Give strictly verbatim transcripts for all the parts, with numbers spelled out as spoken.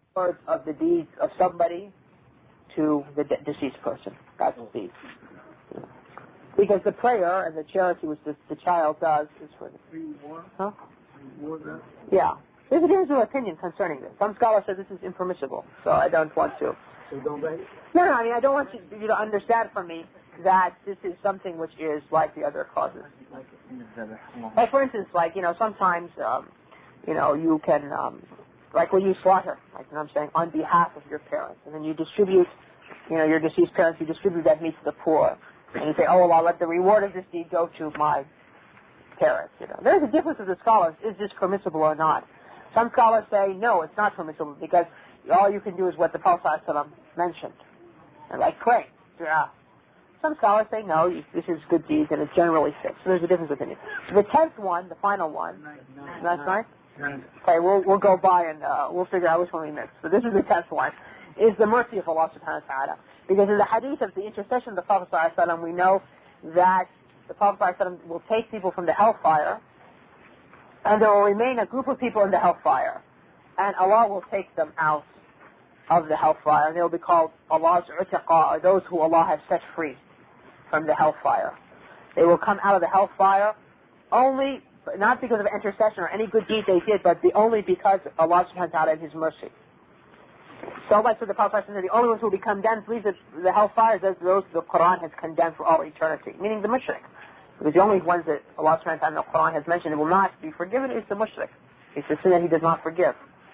reward of the deeds of somebody to the de- deceased person. That's the because the prayer and the charity which the, the child does is for the reward. Huh? Reward. Yeah. There's a difference of opinion concerning this. Some scholars say this is impermissible, so I don't want to. So don't write it? No, no, I mean, I don't want you, you to understand from me that this is something which is like the other causes. Like, for instance, like, you know, sometimes, um, you know, you can, um, like when you slaughter, like, you know what I'm saying, on behalf of your parents, and then you distribute, you know, your deceased parents, you distribute that meat to the poor, and you say, oh, well, I'll let the reward of this deed go to my parents, you know. There's a difference of the scholars, is this permissible or not? Some scholars say, no, it's not permissible, because all you can do is what the Prophet ﷺ mentioned, and like pray. Yeah. Some scholars say, no, this is good deeds, and it's generally fixed. So there's a difference of opinion. The tenth one, the final one, Nine, nine, last night? nine. Okay, we'll we'll go by and uh, we'll figure out which one we missed. So this is the tenth one, is the mercy of Allah subhanahu wa ta'ala. Because in the hadith of the intercession of the Prophet sallallahu alaihi wasallam, we know that the Prophet sallallahu alaihi wasallam will take people from the hellfire, and there will remain a group of people in the hellfire, and Allah will take them out of the hellfire, and they will be called Allah's utiqa, or those who Allah has set free from the hellfire. They will come out of the hellfire only, not because of intercession or any good deed they did, but the, only because Allah subhanahu wa ta'ala and His mercy. So much so the Prophet said, the only ones who will be condemned to leave the, the hellfire is those the Quran has condemned for all eternity, meaning the mushrik. Because the only ones that Allah subhanahu wa ta'ala in the Quran has mentioned that will not be forgiven is the mushrik. It's the sin that He does not forgive.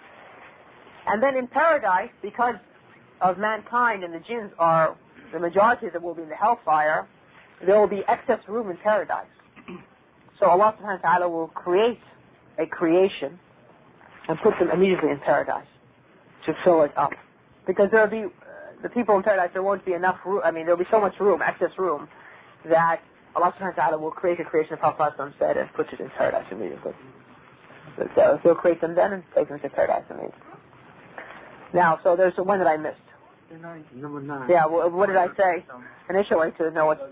And then in paradise, because of mankind and the jinns are the majority that will be in the hellfire, there will be excess room in paradise. So Allah subhanahu wa ta'ala will create a creation and put them immediately in paradise to fill it up. Because there will be, uh, the people in paradise, there won't be enough room, I mean there will be so much room, excess room, that Allah subhanahu wa ta'ala will create a creation of Prophet said and put it in paradise immediately. So, so He'll create them then and take them to paradise immediately. Now, so there's the one that I missed. Nine. Number nine. Yeah, well, what did I say initially to know what?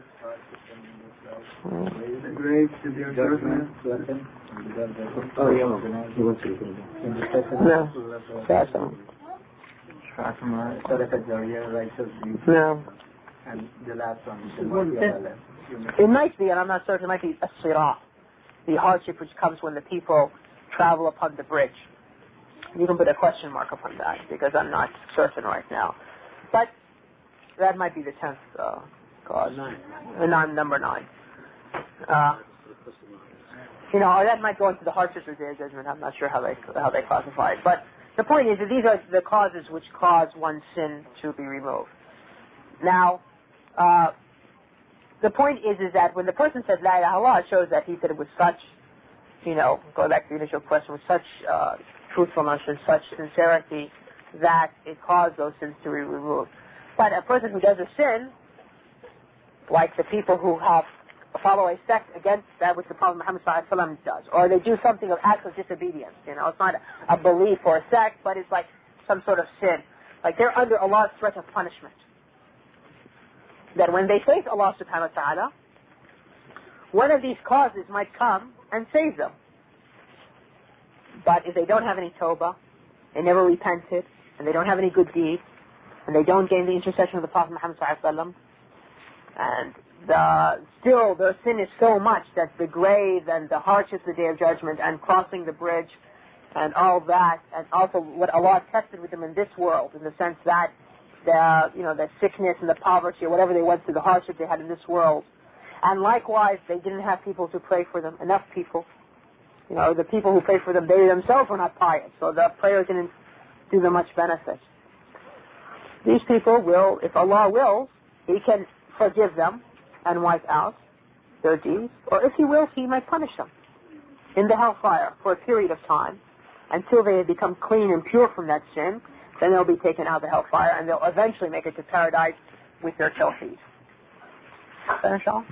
The grave to be judgment. Oh, yeah. He wants to No. Awesome. No. And the last one. It might be, and I'm not certain, it might be a sirat, the hardship which comes when the people travel upon the bridge. You can put a question mark upon that, because I'm not certain right now. But that might be the tenth uh, cause. Nine. Uh, nine, number nine. Uh, you know, or that might go into the hardships of the judgment. I'm not sure how they how they classify it. But the point is that these are the causes which cause one's sin to be removed. Now, uh, the point is is that when the person said La ilaha illallah, it shows that he said it with such, you know, going back to the initial question, with such uh, truthfulness and such sincerity that it caused those sins to be removed. But a person who does a sin, like the people who have follow a sect against that which the Prophet Muhammad sallallahu alaihi wasallam does, or they do something of acts of disobedience, you know, it's not a, a belief or a sect, but it's like some sort of sin. Like they're under Allah's threat of punishment. That when they face Allah subhanahu wa ta'ala, one of these causes might come and save them. But if they don't have any tawbah, they never repented, and they don't have any good deeds, and they don't gain the intercession of the Prophet Muhammad sallallahu alaihi wasallam, and the, still their sin is so much that the grave and the hardships of the Day of Judgment and crossing the bridge and all that, and also what Allah tested with them in this world, in the sense that the, you know, the sickness and the poverty or whatever they went through, the hardship they had in this world. And likewise, they didn't have people to pray for them, enough people. You know, the people who prayed for them, they themselves were not pious, so the prayer didn't do them much benefit. These people will, if Allah wills, He can forgive them and wipe out their deeds, or if He wills, He might punish them in the hellfire for a period of time until they have become clean and pure from that sin. Then they'll be taken out of the hellfire, and they'll eventually make it to paradise with their tawheed. Finish off?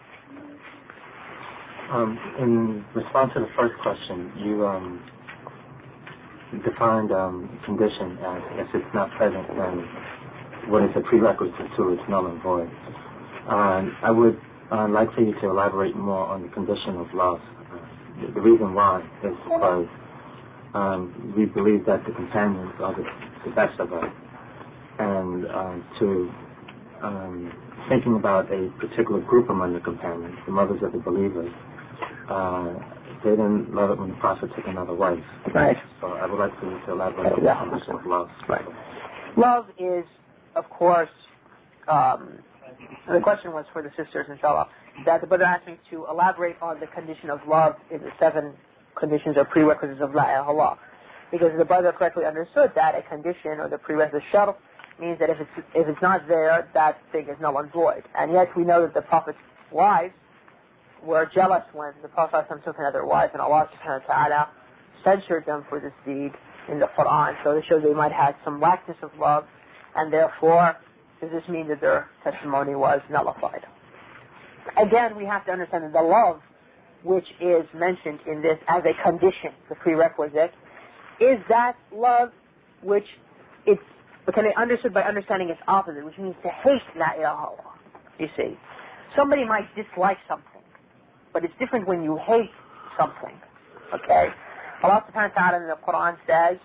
Um, in response to the first question, you um, defined um, condition as if it's not present, then what is a prerequisite to its null and void. Uh, I would uh, like for you to elaborate more on the condition of love. Uh, the, the reason why is because um, we believe that the companions are the, the best of us. And um, to um, thinking about a particular group among the companions, the mothers of the believers, uh, they didn't love it when the Prophet took another wife. Right. So I would like to, to elaborate on Yeah. the condition of love. Right. Love is, of course, um, the question was for the sisters, inshallah, that the brother asked me to elaborate on the condition of love in the seven conditions or prerequisites of La ilaha illallah. Because the brother correctly understood that a condition or the prerequisite shart means that if it's, if it's not there, that thing is null and void. And yet we know that the Prophet's wives were jealous when the Prophet took another wife, and Allah subhanahu wa ta'ala censured them for this deed in the Quran. So it shows they might have some lackness of love, and therefore does this mean that their testimony was nullified? Again, we have to understand that the love which is mentioned in this as a condition, the prerequisite, is that love which it's can be understood by understanding its opposite, which means to hate La ilaha illallah. You see, somebody might dislike something, but it's different when you hate something. Okay, Allah subhanahu wa ta'ala in the Quran says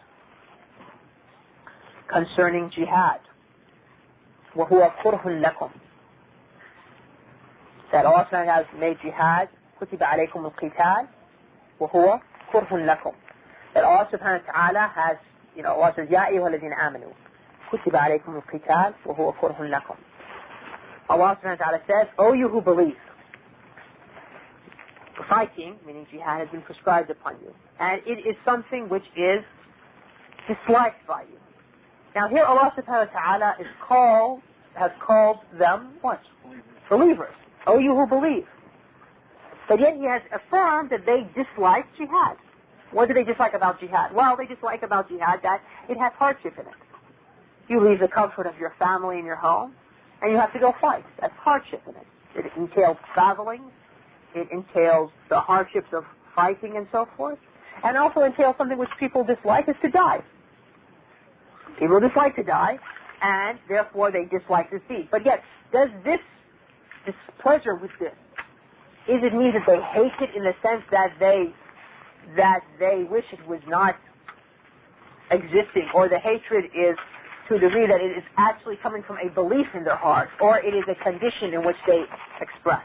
concerning jihad, وَهُوَ كُرْهٌ لَكُمْ, that Allah subhanahu wa ta'ala has made jihad كُتِبَ عَلَيْكُمُ الْقِتَالِ وَهُوَ كُرْهٌ لَكُمْ, that Allah subhanahu wa ta'ala has, you know, Allah says يَا أَيُّهَا الَّذِينَ آمَنُوا كُتِبَ عَلَيْكُمُ الْقِتَالِ وَهُوَ كُرْهٌ لَكُمْ. Allah subhanahu wa ta'ala says, O you who believe, fighting, meaning jihad, has been prescribed upon you, and it is something which is disliked by you. Now here Allah subhanahu wa ta'ala is called, has called them what? Believers. O you who believe. But yet He has affirmed that they dislike jihad. What do they dislike about jihad? Well, they dislike about jihad that it has hardship in it. You leave the comfort of your family and your home, and you have to go fight. That's hardship in it. It entails traveling. It entails the hardships of fighting and so forth. And also entails something which people dislike, is to die. People dislike to die, and therefore they dislike this deed. But yet, does this displeasure with this, is it mean that they hate it in the sense that they that they wish it was not existing, or the hatred is to a degree that it is actually coming from a belief in their heart, or it is a condition in which they express?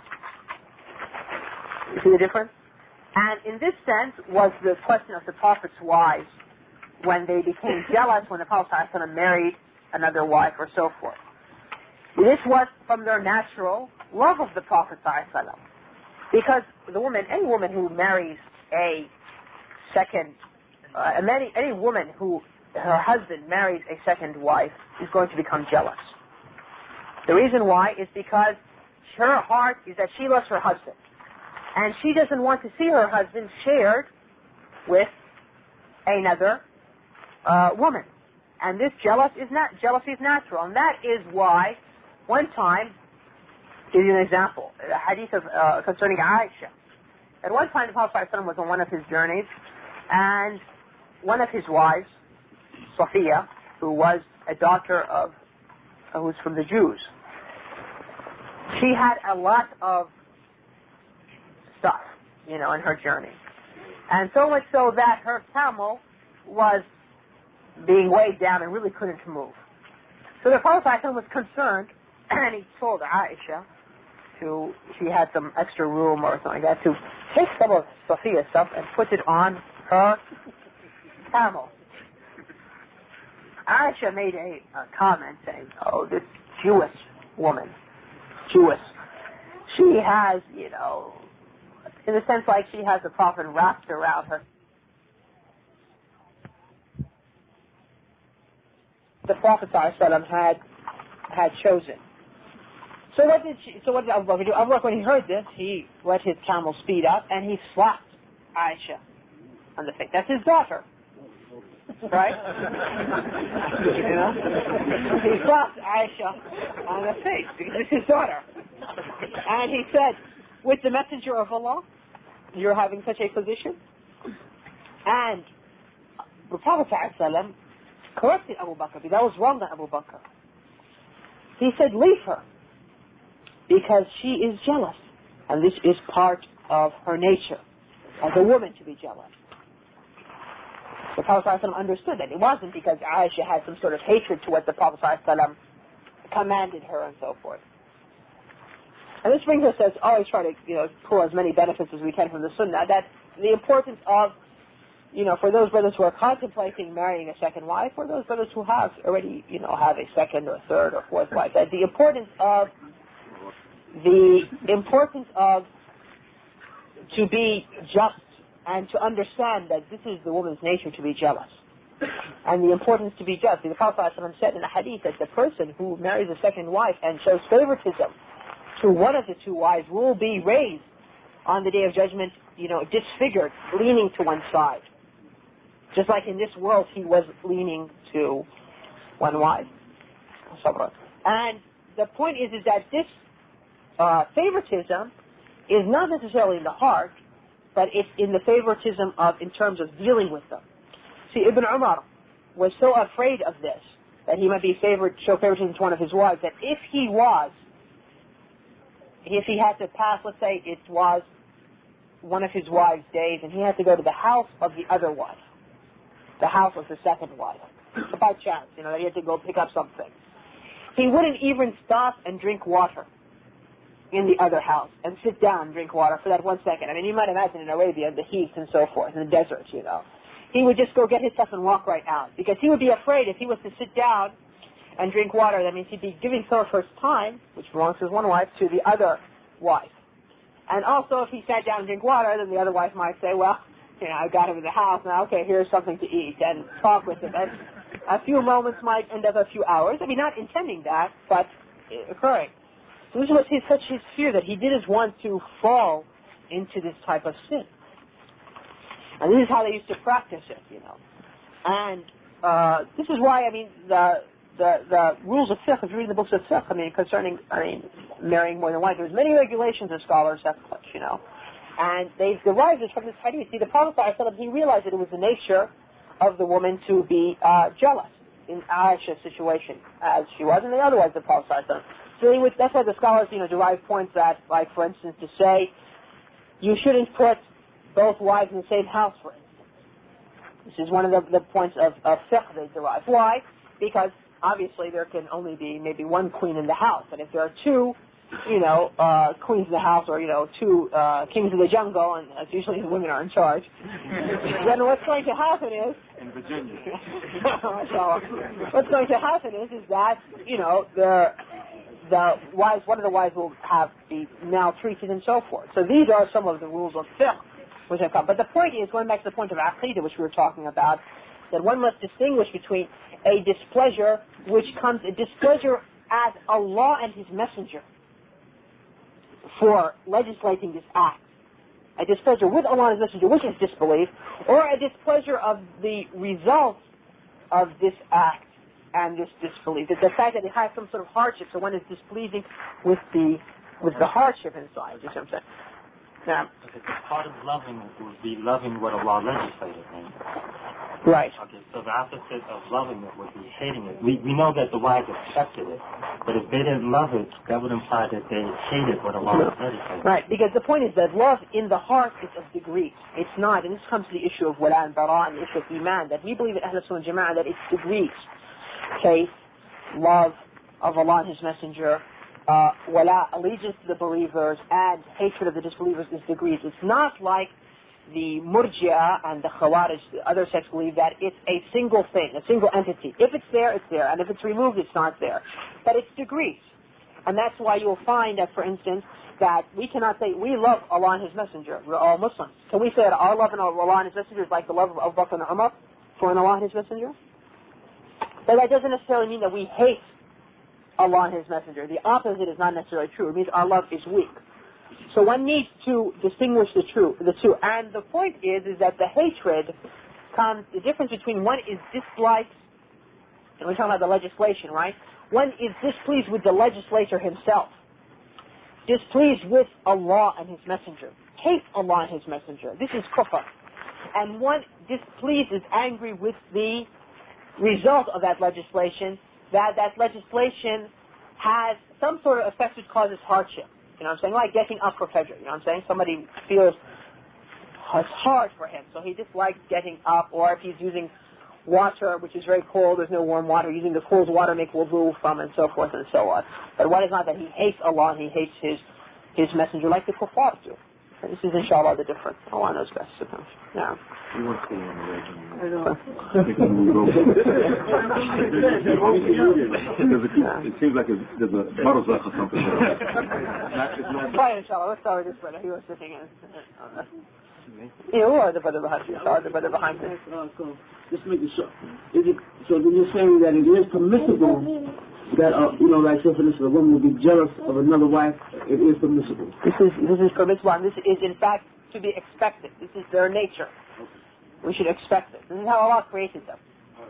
You see the difference? And in this sense was the question of the Prophet's wives when they became jealous when the Prophet ﷺ married another wife or so forth. This was from their natural love of the Prophet ﷺ. Because the woman, any woman who marries a second, uh, any, any woman who her husband marries a second wife is going to become jealous. The reason why is because her heart is that she loves her husband, and she doesn't want to see her husband shared with another uh, woman. And this jealous is not jealousy is natural, and that is why one time, to give you an example, a hadith of, uh, concerning Aisha. At one time, the Prophet ﷺ was on one of his journeys, and one of his wives, Safiya, who was a daughter of, uh, who was from the Jews, she had a lot of stuff, you know, in her journey. And so much so that her camel was being weighed down and really couldn't move. So the Prophet ﷺ was concerned, and he told Aisha to, she had some extra room or something like that, to take some of Safiya's stuff and put it on her camel. Aisha made a, a comment saying, oh, this Jewish woman, Jewish, she has, you know, in a sense like she has the Prophet wrapped around her. The Prophet ﷺ had had chosen. So what did she, so what did Abu Bakr do? Abu Bakr, when he heard this, he let his camel speed up and he slapped Aisha on the face. That's his daughter, right? You know, he slapped Aisha on the face because it's his daughter, and he said, "With the messenger of Allah, you're having such a position." And the Prophet ﷺ corrected Abu Bakr, because that was wrong on Abu Bakr. He said, leave her, because she is jealous, and this is part of her nature, as a woman to be jealous. The Prophet ﷺ understood that. It wasn't because Aisha had some sort of hatred to what the Prophet ﷺ commanded her and so forth. And this brings us, as always, try to you know pull as many benefits as we can from the Sunnah, that the importance of, you know, for those brothers who are contemplating marrying a second wife, or those brothers who have already, you know, have a second or third or fourth wife, that the importance of, the importance of to be just and to understand that this is the woman's nature to be jealous. And the importance to be just. The Prophet ﷺ said in a hadith that the person who marries a second wife and shows favoritism to one of the two wives will be raised on the Day of Judgment, you know, disfigured, leaning to one side. Just like in this world he was leaning to one wife. And the point is, is that this uh, favoritism is not necessarily in the heart, but it's in the favoritism of, in terms of dealing with them. See, Ibn Umar was so afraid of this, that he might be favored, show favoritism to one of his wives, that if he was, if he had to pass, let's say it was one of his wives' days, and he had to go to the house of the other wife, the house of the second wife, by chance, you know, that he had to go pick up something, he wouldn't even stop and drink water in the other house and sit down and drink water for that one second. I mean, you might imagine in Arabia, the heat and so forth, in the desert, you know. He would just go get his stuff and walk right out, because he would be afraid if he was to sit down and drink water, that means he'd be giving some of his time, which belongs to his one wife, to the other wife. And also, if he sat down and drank water, then the other wife might say, well, you know, I got him in the house, now, okay, here's something to eat, and talk with him. And a few moments might end up a few hours. I mean, not intending that, but occurring. So this was his, such his fear that he didn't want to fall into this type of sin. And this is how they used to practice it, you know. And uh, this is why, I mean, the the the rules of fiqh, if you read the books of fiqh, I mean, concerning, I mean, marrying more than one, there's many regulations that scholars have put, you know. And they derived this from this hadith. See, the Prophet ﷺ, he realized that it was the nature of the woman to be uh, jealous in Aisha's situation, as she was, and the other wives of the Prophet ﷺ. So they would, that's why the scholars, you know, derive points that, like, for instance, to say, you shouldn't put both wives in the same house, for instance. This is one of the, the points of, of fiqh they derive. Why? Because obviously there can only be maybe one queen in the house, and if there are two, you know, uh, queens in the house, or, you know, two uh, kings of the jungle, and as usually the women are in charge, then what's going to happen is, in Virginia, what's going to happen is, is that, you know, the the wives, one of the wives will have be maltreated and so forth. So these are some of the rules of fiqh which have come. But the point is, going back to the point of aqidah, which we were talking about, that one must distinguish between a displeasure which comes, a displeasure at Allah and His Messenger for legislating this act, a displeasure with Allah and His Messenger, which is disbelief, or a displeasure of the result of this act and this disbelief. The, the fact that it has some sort of hardship, so one is displeasing with the with the hardship inside. You see what I'm saying? Now, okay, part of loving would be loving what Allah legislated. Right? Right. Okay, so the opposite of loving it would be hating it. We we know that the wives accepted it, but if they didn't love it, that would imply that they hated what Allah legislated. Right, because the point is that love in the heart is of degrees. It's not, and this comes to the issue of wala and bara and the issue of iman, that we believe in Ahl Sunnah wal Jama'ah that it's degrees. Faith, love of Allah and His Messenger, uh, wala, allegiance to the believers, and hatred of the disbelievers is degrees. It's not like the Murji'ah and the Khawarij, the other sects, believe that it's a single thing, a single entity. If it's there, it's there, and if it's removed, it's not there. But it's degrees. And that's why you'll find that, for instance, that we cannot say, we love Allah and His Messenger. We're all Muslims. Can we say that our love in Allah and His Messenger is like the love of Abu Bakr and Umar for an Allah and His Messenger? But that doesn't necessarily mean that we hate Allah and His Messenger. The opposite is not necessarily true. It means our love is weak. So one needs to distinguish the two, the two. And the point is, is that the hatred comes, the difference between one is dislike, and we're talking about the legislation, right? One is displeased with the legislator himself, displeased with Allah and His Messenger, hates Allah and His Messenger. This is kufr. And one displeased, is angry with the result of that legislation, that that legislation has some sort of effect which causes hardship. You know what I'm saying? Like getting up for Fajr. You know what I'm saying? Somebody feels it's hard for him, so he dislikes getting up, or if he's using water, which is very cold, there's no warm water, using the cold water make wudu from, and so forth and so on. But what is not that he hates Allah and he hates his his messenger like the kuffar do. And this is inshallah the difference. Allah knows best. Yeah. He wants to be on the region. I know. It seems like there's a barzakh or something. Fine, inshallah. Let's start with this brother. He was sitting in. Yeah, or the brother behind you. Sorry, the brother behind you. So, just make it sure. Is it, so then you're saying that it is permissible that, uh, you know, like, say for instance, a woman will be jealous of another wife. It is permissible. This is this is permissible, and this is in fact to be expected. This is their nature. We should expect it. This is how Allah created them.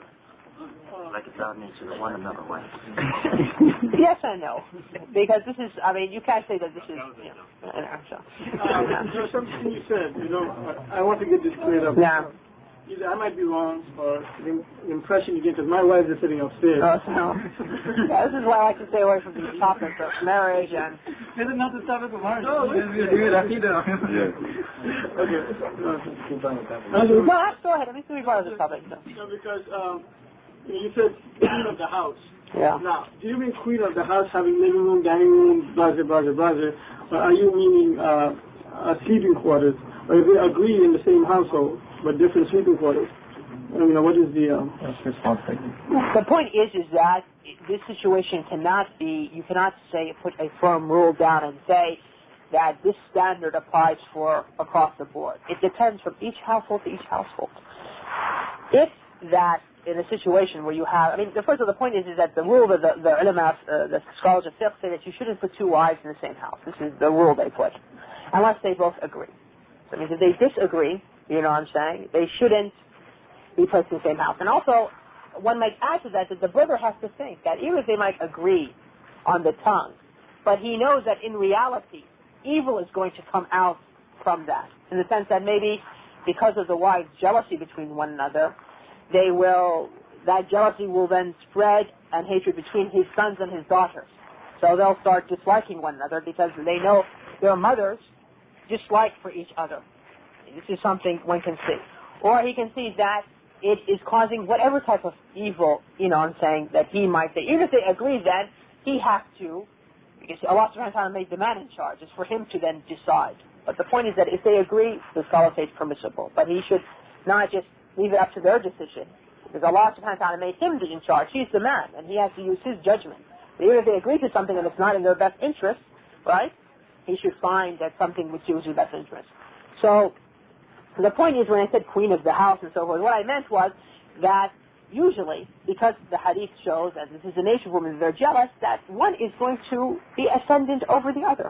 Like it's our nature to want another wife. Yes and no. Because this is, I mean, you can't say that this is, you know, an action. Uh, there's something you said, you know, I, I want to get this cleared up. Yeah. Either I might be wrong, or the, the impression you get, because my wife is sitting upstairs. Oh, so. Yeah, this is why I like to stay away from these topics of marriage and... Is it not the topic of marriage? No, it's good. I see that. Yeah. Okay. No, let's go ahead. Let me see if part of the topic. So. No, because um, you said queen of the house. Yeah. Now, do you mean queen of the house having living room, dining room, blah, blah, blah, blah, or are you meaning uh, uh, sleeping quarters? Or if they agree in the same household, but different sleeping quarters? I mean, what is the... Um... The point is, is that this situation cannot be, you cannot say, put a firm rule down and say that this standard applies for across the board. It depends from each household to each household. If that, in a situation where you have, I mean, the first of the point is, is that the rule that the, the ulama, uh, the scholars of fiqh say that you shouldn't put two wives in the same house. This is the rule they put, unless they both agree. So it means if they disagree, you know what I'm saying, they shouldn't be placed in the same house. And also, one might add to that that the brother has to think that even if they might agree on the tongue, but he knows that in reality, evil is going to come out from that, in the sense that maybe because of the wives' jealousy between one another, they will, that jealousy will then spread and hatred between his sons and his daughters. So they'll start disliking one another because they know their mothers dislike for each other. This is something one can see. Or he can see that it is causing whatever type of evil, you know what I'm saying, that he might say. Even if they agree then, he has to, because Allah subhanahu wa ta'ala made the man in charge. It's for him to then decide. But the point is that if they agree, the scholar says it's permissible. But he should not just leave it up to their decision. Because Allah subhanahu wa ta'ala made him be in charge. He's the man, and he has to use his judgment. But even if they agree to something and it's not in their best interest, right, he should find that something which is in their best interest. So, the point is, when I said queen of the house and so forth, what I meant was that usually, because the hadith shows, and this is the nature of women, they're jealous, that one is going to be ascendant over the other.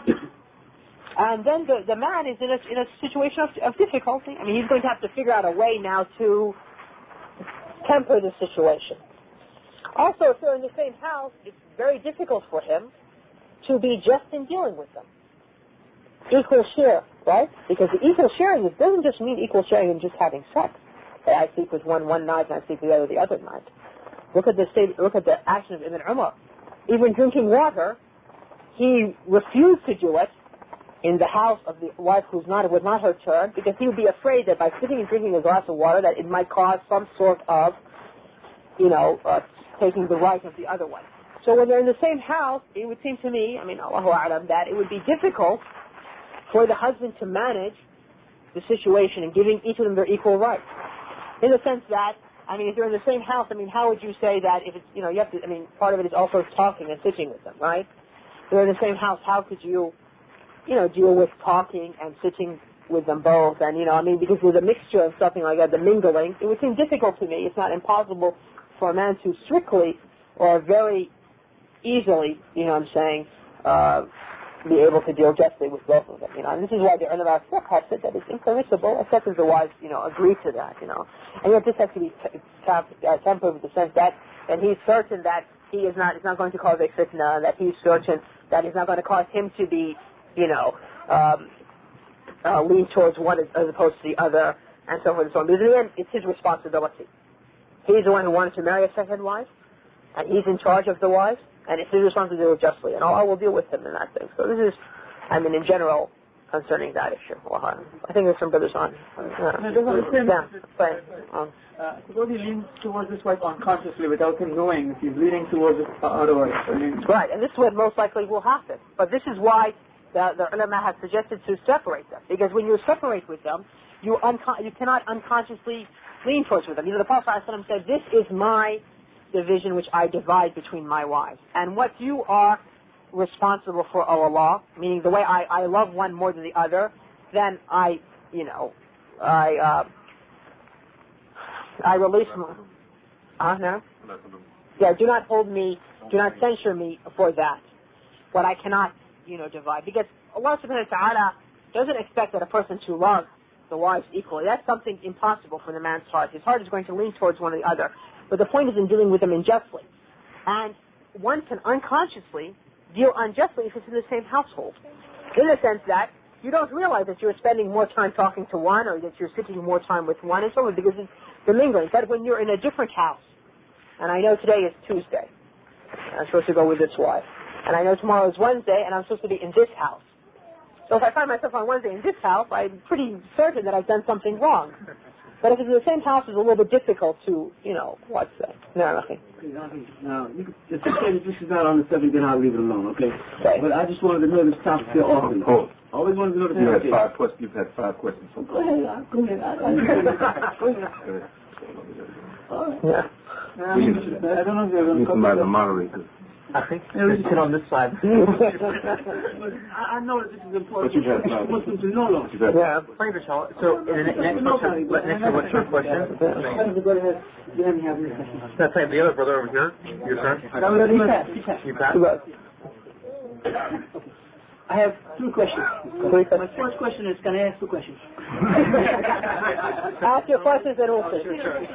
And then the, the man is in a, in a situation of, of difficulty. I mean, he's going to have to figure out a way now to temper the situation. Also, if they're in the same house, it's very difficult for him to be just in dealing with them. Equal share, right? Because the equal sharing, it doesn't just mean equal sharing in just having sex. Hey, I sleep with one one night and I sleep with the other the other night. Look at the state, look at the action of Ibn Umar. Even drinking water, he refused to do it in the house of the wife who's not, it was not her turn, because he would be afraid that by sitting and drinking a glass of water that it might cause some sort of, you know, uh, taking the right of the other one. So when they're in the same house, it would seem to me, I mean, Allahu A'lam, that it would be difficult for the husband to manage the situation and giving each of them their equal rights. In the sense that, I mean, if you're in the same house, I mean, how would you say that if it's, you know, you have to, I mean, part of it is also talking and sitting with them, right? If you're in the same house, how could you, you know, deal with talking and sitting with them both? And, you know, I mean, because there's a mixture of something like that, the mingling, it would seem difficult to me. It's not impossible for a man to strictly or very easily, you know what I'm saying, uh, be able to deal justly with both of them, you know. And this is why the ulama fiqh has said that it's impermissible, except as the wives, you know, agree to that, you know. And yet this has to be t- t- uh, tempered with the sense that, that he's certain that he is not, it's not going to cause a fitna, that he's certain that it's not going to cause him to be, you know, um, uh, lean towards one as, as opposed to the other, and so forth and so on. Because in the end, it's his responsibility. He's the one who wanted to marry a second wife, and he's in charge of the wives, and it's his responsibility to do it justly, and Allah will deal with him in that thing. So this is, I mean, in general, concerning that issue. Allah. I think there's some brothers on. Yeah, yeah. But, um, Uh, suppose he leans towards his wife unconsciously without him knowing if he's leaning towards it otherwise. I mean, right, and this is what most likely will happen. But this is why the, the ulama has suggested to separate them. Because when you separate with them, you, unco- you cannot unconsciously lean towards with them. You know, the Prophet ﷺ said, this is my division which I divide between my wives. And what you are responsible for, O Allah, meaning the way I, I love one more than the other, then I, you know, I... Uh, I release my... Ah, uh, no? Yeah, do not hold me, do not censure me for that. What I cannot, you know, divide. Because Allah subhanahu wa ta'ala doesn't expect that a person to love the wives equally. That's something impossible for the man's heart. His heart is going to lean towards one or the other. But the point is in dealing with them unjustly. And one can unconsciously deal unjustly if it's in the same household. In the sense that you don't realize that you're spending more time talking to one or that you're sitting more time with one and so on because it's the lingering. But when you're in a different house, and I know today is Tuesday, and I'm supposed to go with this wife, and I know tomorrow is Wednesday, and I'm supposed to be in this house. So if I find myself on Wednesday in this house, I'm pretty certain that I've done something wrong. But if it's in the same house, it's a little bit difficult to, you know, what's that? No, nothing. Now, you can, if you say that this is not on the subject, then I'll leave it alone, okay? Okay. But I just wanted to know this topic still often. Oh, Always wanted to know the you had topic. five questions. You've had five questions. So Go ahead, uh, go ahead. I, I, go ahead. All right. Yeah. I, mean, I don't know if you're going you to somebody to moderate this. I think we sit on this side. I, I know that this is important But you've had for Muslims to know, though. You've had Yeah. So, in the next question, next one, what's your question? Go ahead. You haven't have any questions. That's right, the other brother over here, your turn. No, no, he passed. He passed. You pass? I have three questions. My first question is, can I ask two questions? Ask your questions and we'll see.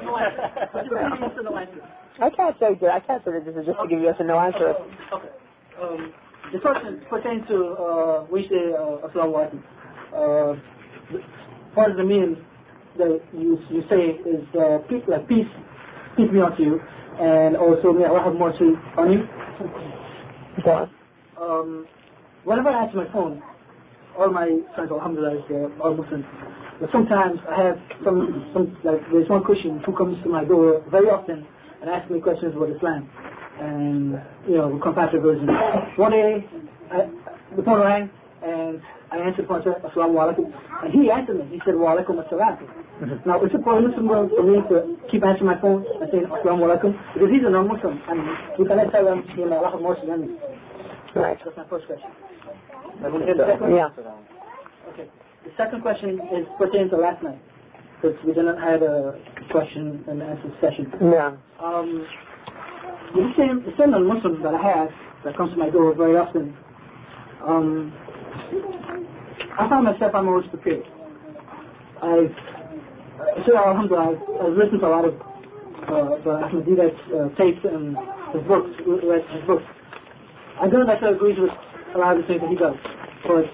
I can't say good. I can't say that this is just to give you yes or no answer. Okay. Um, the first one pertains to uh, when you say uh, Assalamu alaikum. Uh, part of the meaning that you you say is uh, peace, like peace, peace be unto you, and also may Allah have mercy on you. Go on. Um, whenever I answer my phone, all my friends, alhamdulillah, they're all Muslims. But sometimes I have some, some like there's one Christian who comes to my door very often and asks me questions about Islam and, you know, comparative versions. One day, I, the phone rang and I answered the phone and said, Assalamu alaikum. And he answered me. He said, Wa alaikum assalam. Mm-hmm. Now, it's a permissible for me to keep answering my phone and saying Assalamu alaikum because he's a non-Muslim and we cannot tell him, you know, Allah have mercy on me. Right. That's my first question. Yeah. Okay. The second question is pertaining to last night, because we did not have a question and answer session. Yeah. Um, the same, the same non-Muslim that I have that comes to my door very often, um, I find myself I'm always prepared. I've, uh, so alhamdulillah, I've, I've listened to a lot of uh, the Ahmadiyyah's uh, tapes and his books, read his books. I don't necessarily agree with a lot of the things that he does, but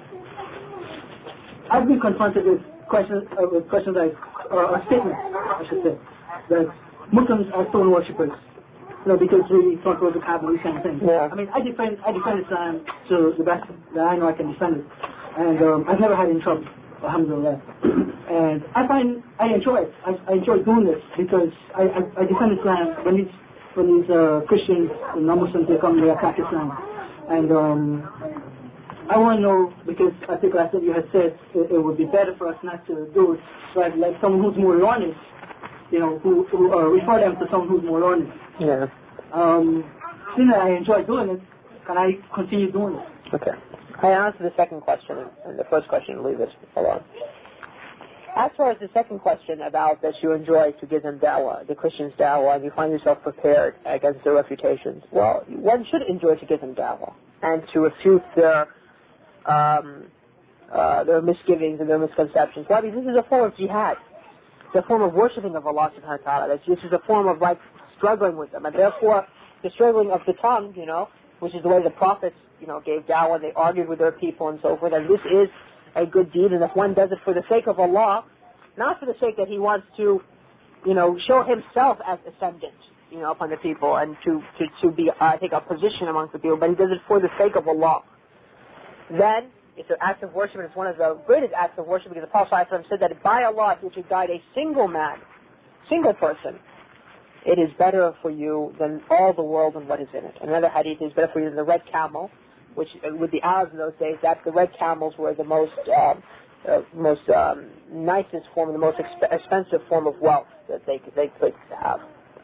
I've been confronted with questions, uh, with questions like, uh, or statements, I should say, that Muslims are stone worshippers, you know, because we talk about the Kaaba and these kind of things. Yeah. I mean, I defend, I defend Islam to the best that I know I can defend it, and um, I've never had any trouble, alhamdulillah. And I find I enjoy it. I, I enjoy doing this because I, I, I defend Islam when these when these uh, Christians and non-Muslims they come, they attack Islam, and um, I want to know, because I think last time you had said it, it would be better for us not to do it, but like someone who's more learned, you know, who, who uh, refer them to someone who's more learned. Yeah. Um, since I enjoy doing it, can I continue doing it? Okay. I answer the second question, and the first question, leave it alone. As far as the second question about that you enjoy to give them dawah, the Christians dawah, and you find yourself prepared against their refutations, well, one should enjoy to give them dawah and to refute their um, uh, their misgivings and their misconceptions. Why? Because this is a form of jihad. It's a form of worshipping of Allah subhanahu wa ta'ala. This is a form of like struggling with them. And therefore, the struggling of the tongue, you know, which is the way the prophets, you know, gave dawah, they argued with their people and so forth, and this is a good deed, and if one does it for the sake of Allah, not for the sake that he wants to, you know, show himself as ascendant, you know, upon the people and to, to, to be, uh, I think, a position amongst the people, but he does it for the sake of Allah, then it's an act of worship, and it's one of the greatest acts of worship, because the Prophet ﷺ said that by Allah, if you should guide a single man, single person, it is better for you than all the world and what is in it. Another hadith is better for you than the red camel, which with the Arabs in those days, that the red camels were the most um, uh, most um, nicest form, the most exp- expensive form of wealth that they could, they could have.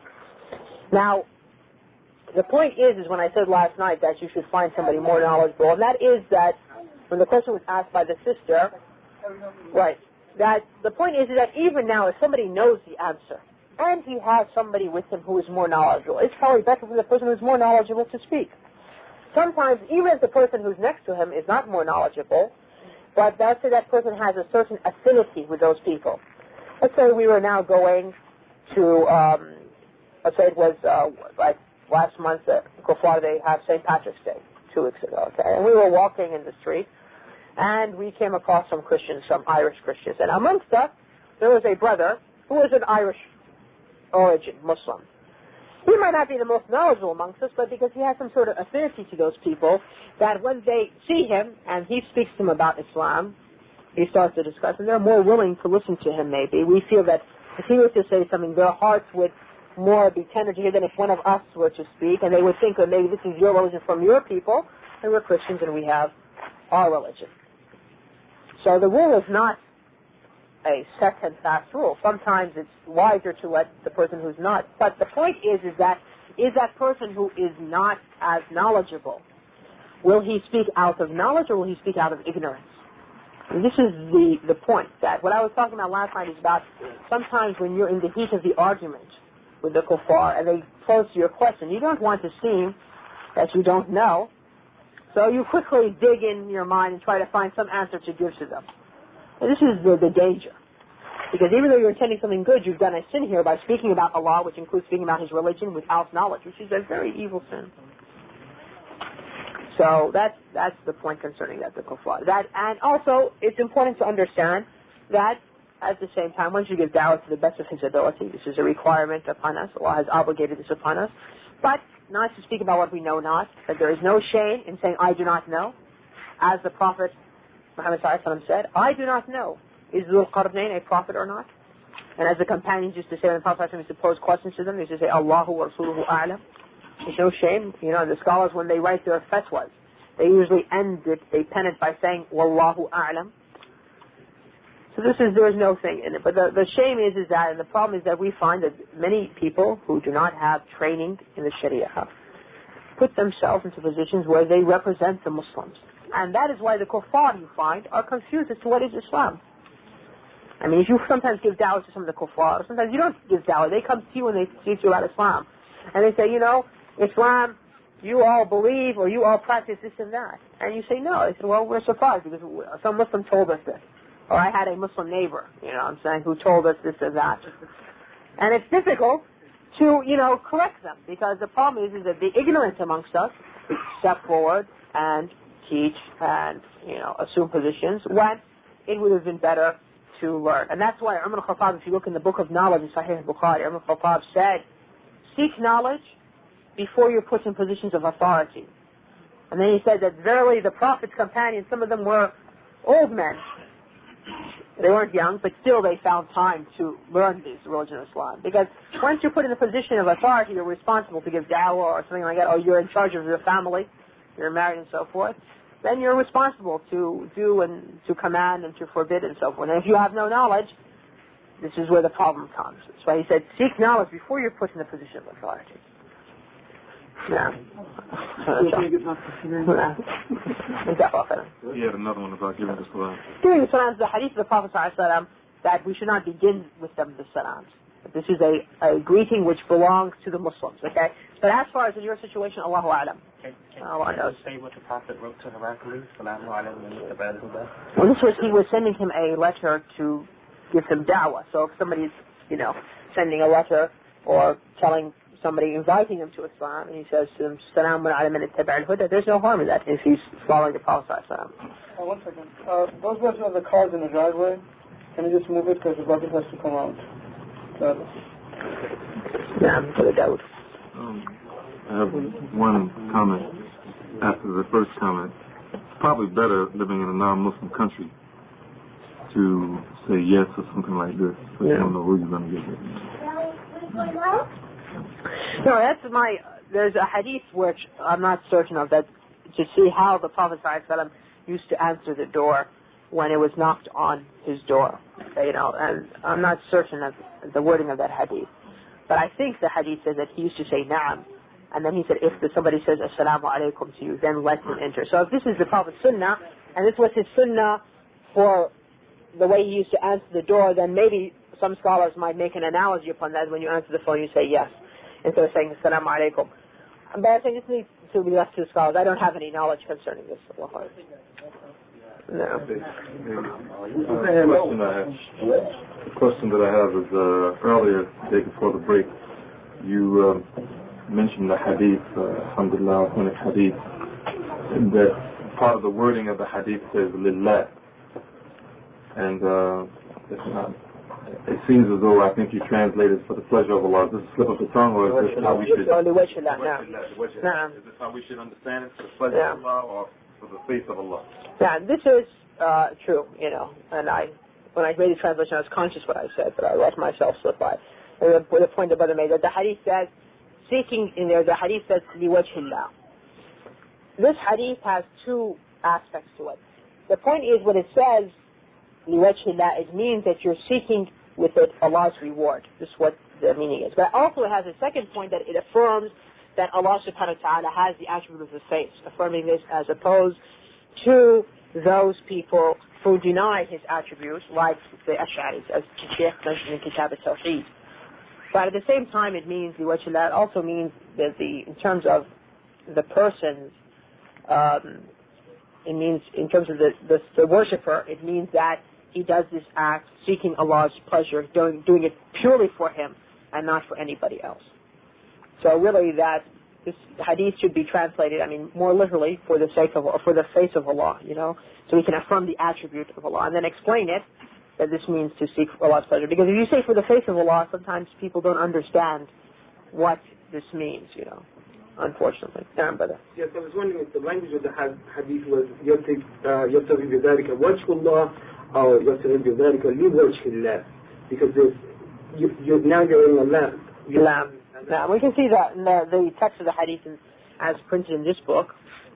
Now, the point is, is when I said last night that you should find somebody more knowledgeable, and that is that when the question was asked by the sister, right, that the point is, is that even now, if somebody knows the answer, and he has somebody with him who is more knowledgeable, it's probably better for the person who is more knowledgeable to speak. Sometimes, even if the person who's next to him is not more knowledgeable, but let's say that person has a certain affinity with those people. Let's say we were now going to, um, let's say it was uh, like last month at Kufar, they have Saint Patrick's Day, two weeks ago, okay? And we were walking in the street, and we came across some Christians, some Irish Christians. And amongst us, there was a brother who was an Irish origin, Muslim. He might not be the most knowledgeable amongst us, but because he has some sort of affinity to those people, that when they see him and he speaks to them about Islam, he starts to discuss, and they're more willing to listen to him maybe. We feel that if he were to say something, their hearts would more be tender to hear than if one of us were to speak, and they would think that maybe this is your religion from your people, and we're Christians and we have our religion. So the rule is not a set and fast rule. Sometimes it's wiser to let the person who's not. But the point is, is that is that person who is not as knowledgeable, will he speak out of knowledge or will he speak out of ignorance? And this is the, the point. That what I was talking about last night is about sometimes when you're in the heat of the argument with the kuffar and they pose your question, you don't want to seem that you don't know, so you quickly dig in your mind and try to find some answer to give to them. And this is the, the danger. Because even though you're intending something good, you've done a sin here by speaking about Allah, which includes speaking about His religion without knowledge, which is a very evil sin. So that's that's the point concerning that, the kuffar. That, and also, it's important to understand that at the same time, once you give da'wah to the best of his ability, this is a requirement upon us. Allah has obligated this upon us. But not to speak about what we know not, that there is no shame in saying, I do not know. As the Prophet Muhammad said, I do not know. Is Dhul Qarnayn a prophet or not? And as the companions used to say when the Prophet used to pose questions to them, they used to say, Allahu wa Rasuluhu a'lam. There's no shame. You know, the scholars, when they write their fatwas, they usually end it, they pen it by saying, Wallahu a'lam. So this is, there is no thing in it. But the, the shame is, is that, and the problem is that we find that many people who do not have training in the Sharia put themselves into positions where they represent the Muslims. And that is why the kuffar, you find, are confused as to what is Islam. I mean, if you sometimes give da'wah to some of the kuffar, sometimes you don't give da'wah. They come to you and they speak to you about Islam. And they say, you know, Islam, you all believe or you all practice this and that. And you say, no. They say, well, we're surprised because some Muslim told us this. Or I had a Muslim neighbor, you know what I'm saying, who told us this or that. And it's difficult to, you know, correct them. Because the problem is, is that the ignorance amongst us step forward and teach and, you know, assume positions when it would have been better to learn. And that's why Umar al-Khattab, if you look in the book of knowledge in Sahih al-Bukhari, Umar al-Khattab said, seek knowledge before you're put in positions of authority. And then he said that verily the Prophet's companions, some of them were old men. They weren't young, but still they found time to learn this religion of Islam. Because once you're put in a position of authority, you're responsible to give da'wah or something like that, or you're in charge of your family, you're married and so forth, then you're responsible to do and to command and to forbid and so forth. And if you have no knowledge, this is where the problem comes. That's why he said, seek knowledge before you're put in a position of authority. Yeah. He had another one about giving the salam. Giving the salam is the hadith of the Prophet ﷺ that we should not begin with them the salams. This is a, a greeting which belongs to the Muslims, okay? But as far as in your situation, Allahu A'lam. Can, can, Allah can knows. you say what the Prophet wrote to Heracles? Salamu alaykum wa rahmatullah. Well, this was, he was sending him a letter to give him da'wah. So if somebody's, you know, sending a letter or telling somebody, inviting him to Islam, and he says to him, Salamu alaykum wa rahmatullah, there's no harm in that if he's following the Prophet ﷺ. Uh, one second. Uh, those guys who have the cars in the driveway, can you just move it because the bucket has to come out? Yeah, for the doubt. Um, I have one comment after the first comment. probably better living in a non-Muslim country to say yes or something like this. So Yeah. you don't know who you're going to get with. No, that's my, there's a hadith which I'm not certain of, that to see how the Prophet ﷺ used to answer the door when it was knocked on his door. You know, and I'm not certain of the wording of that hadith. But I think the hadith says that he used to say na'am. And then he said, if somebody says assalamu alaikum to you, then let him enter. So if this is the Prophet's sunnah, and this was his sunnah for the way he used to answer the door, then maybe some scholars might make an analogy upon that. When you answer the phone, you say yes, instead of saying assalamu alaikum. But I think this needs to be left to the scholars. I don't have any knowledge concerning this. No. Uh, the question I have, the question that I have is uh, earlier, the day before the break, you uh, mentioned the hadith, uh, alhamdulillah, authentic hadith, and that part of the wording of the hadith says lillah. And uh, it's not, it seems as though I think you translated for the pleasure of Allah. Is this a slip of the tongue, or is this how we should? Is this how we should understand it? For the pleasure yeah. of Allah, or for the face of Allah? Yeah, this is uh, true, you know. And I, when I made the translation, I was conscious what I said, but I let myself slip by. And the, the point the brother made, that the hadith says, seeking in there, the hadith says liwajhillah. This hadith has two aspects to it. The point is, when it says liwajhillah, it means that you're seeking with it Allah's reward. This is what the meaning is. But also it has a second point, that it affirms that Allah subhanahu wa ta'ala has the attribute of the face, affirming this as opposed to those people who deny his attributes, like the Ash'aris, as Shaykh mentioned in Kitab al-Tawheed. But at the same time, it means liwajhillah. It also means that the, in terms of the persons, um, it means in terms of the, the, the worshipper, it means that he does this act seeking Allah's pleasure, doing, doing it purely for him and not for anybody else. So really that this hadith should be translated, I mean, more literally, for the sake of, or for the face of Allah, you know, so we can affirm the attribute of Allah and then explain it, that this means to seek Allah's pleasure. Because if you say for the face of Allah, sometimes people don't understand what this means, you know, unfortunately. Yeah, brother. Yes, I was wondering if the language of the hadith was يَبْتَغِي بِذَلِكَ وَجْهُ اللَّهِ or يَبْتَغِي بِذَلِكَ لِوَجْهِ اللَّهِ, because there's, you, you're now getting a lamb. Lamb. Now, we can see that in the, the text of the hadith in, as printed in this book.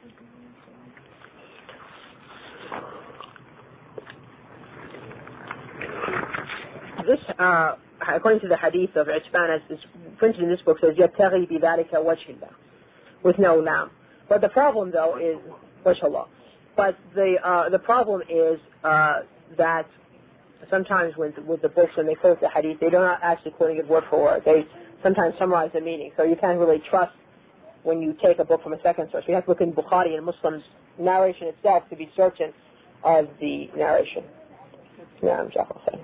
This, uh, according to the hadith of Itban, as is printed in this book, says, يَبْتَغِي بِذَلِكَ وَجْهِ اللَّهِ, with no lamb. But the problem, though, is, وَجْهَ اللَّهِ. But the, uh, the problem is uh, that sometimes with, with the books, when they quote the hadith, they don't actually quoting it word for word. They sometimes summarize the meaning. So you can't really trust when you take a book from a second source. You have to look in Bukhari and Muslim's narration itself to be certain of the narration. Yeah, I'm saying.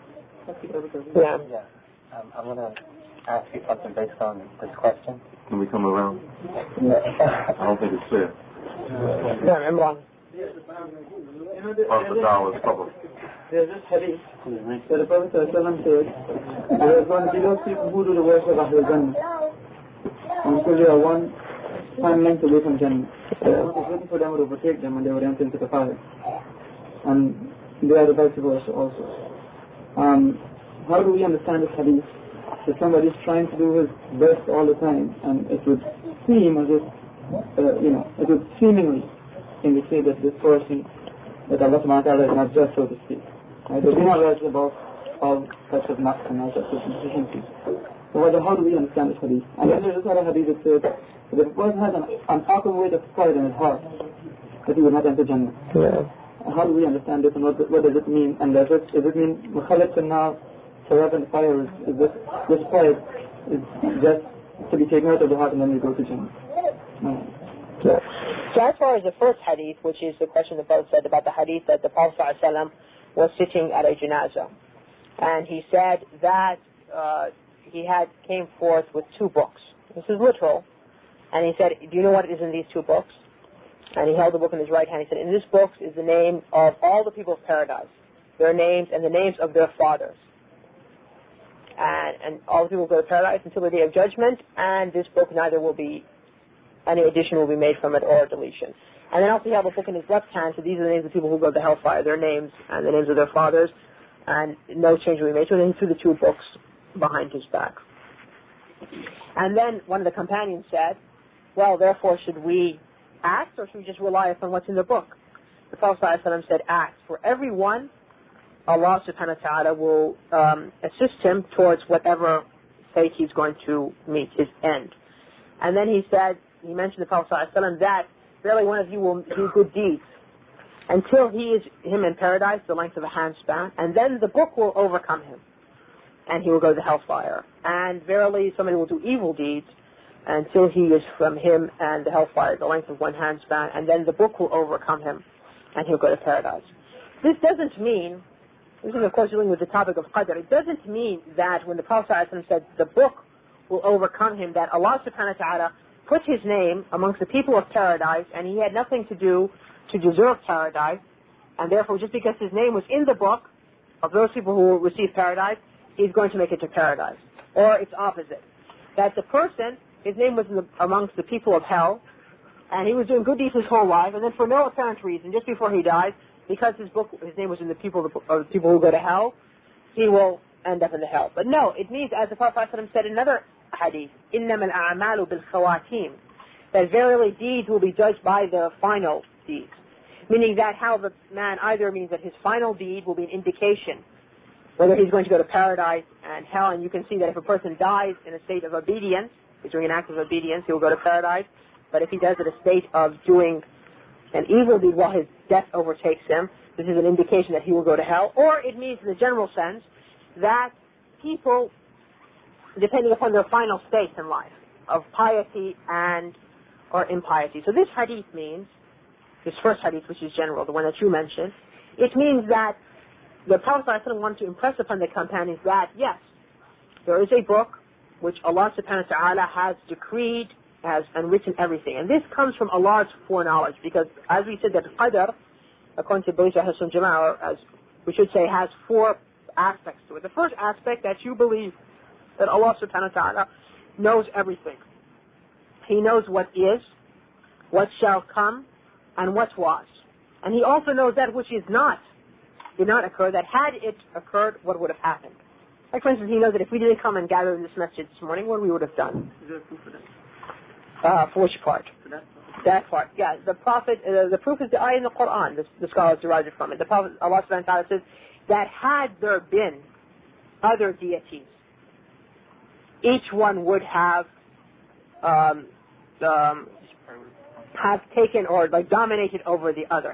Yeah. Yeah. Um, I'm going to ask you something based on this question. Can we come around? Yeah. I don't think it's fair. Yeah, I'm wrong. Half a dollar is covered. There's this hadith that the Prophet ﷺ said, there is going to be those people who do the work of Ahlul Jannah until they are one time length away from Jannah. The Prophet was waiting for them to overtake them and they would enter into the fire. And they are the vice versa also. Um, how do we understand this hadith? That somebody is trying to do his best all the time, and it would seem as if, uh, you know, it would seemingly indicate that this person, that Allah subhanahu wa ta'ala is not just, so to speak. Right? There's no words about all types of nafs and all types of deficiencies. So whether, how do we understand this hadith? And then there's another hadith that says, that if a person has an unconquerable weight of pride in his heart, that he will not enter Jannah. Yeah. How do we understand this, and what, what does it mean? And does it, does it mean Mukhalid Sunnah, Sarab and fire, is, is this, this pride is just to be taken out of the heart and then we go to Jannah? No. Yeah. So as far as the first hadith, which is the question the Prophet said about the hadith that the Prophet ﷺ was sitting at a janazah, and he said that uh, he had came forth with two books. This is literal. And he said, do you know what is in these two books? And he held the book in his right hand. He said, in this book is the name of all the people of paradise, their names and the names of their fathers. And, and all the people will go to paradise until the day of judgment, and this book neither will be any addition will be made from it or deletion. And then also you have a book in his left hand, so these are the names of people who go to hellfire, their names and the names of their fathers, and no change will be made. So then he threw the two books behind his back. And then one of the companions said, well, therefore, should we act or should we just rely upon what's in the book? The Prophet ﷺ said, act. For every one, Allah subhanahu wa ta'ala will um, assist him towards whatever fate he's going to meet, his end. And then he said, he mentioned the Prophet ﷺ that verily one of you will do good deeds until he is him in paradise, the length of a handspan, and then the book will overcome him, and he will go to hellfire. And verily somebody will do evil deeds until he is from him and the hellfire, the length of one handspan, and then the book will overcome him, and he'll go to paradise. This doesn't mean, this is of course dealing with the topic of qadr, it doesn't mean that when the Prophet ﷺ said the book will overcome him, that Allah subhanahu wa ta'ala put his name amongst the people of paradise, and he had nothing to do to deserve paradise, and therefore just because his name was in the book of those people who will receive paradise, he's going to make it to paradise. Or it's opposite. That the person, his name was in the, amongst the people of hell, and he was doing good deeds his whole life, and then for no apparent reason, just before he died, because his book, his name was in the people of the people who go to hell, he will end up in the hell. But no, it means, as the Prophet ﷺ said in another hadith, إِنَّمَا الْأَعْمَالُ بِالْخَوَاتِيمِ, that verily deeds will be judged by the final deeds. Meaning that how the man either means that his final deed will be an indication whether he's going to go to paradise and hell, and you can see that if a person dies in a state of obedience, he's doing an act of obedience, he will go to paradise. But if he does it in a state of doing an evil deed while his death overtakes him, this is an indication that he will go to hell. Or it means in the general sense that people, depending upon their final state in life, of piety and or impiety. So this hadith means, this first hadith, which is general, the one that you mentioned, it means that the Prophet ﷺ wanted to impress upon the companions that, yes, there is a book which Allah subhanahu wa ta'ala has decreed has and written everything. And this comes from Allah's foreknowledge, because as we said that Qadr, according to Belief Ahl Sunnah Jama'ah, or as we should say, has four aspects to it. The first aspect, that you believe that Allah subhanahu wa ta'ala knows everything. He knows what is, what shall come, and what was. And He also knows that which is not, did not occur, that had it occurred, what would have happened. Like for instance, He knows that if we didn't come and gather in this masjid this morning, what we would have done. Is there proof for that? Uh, for which part? For that part. That part, yeah. The Prophet, uh, the proof is the ayah in the Quran. The, the scholars derived it from it. The Prophet, Allah subhanahu wa ta'ala says that had there been other deities, each one would have um, um, have taken or like dominated over the other.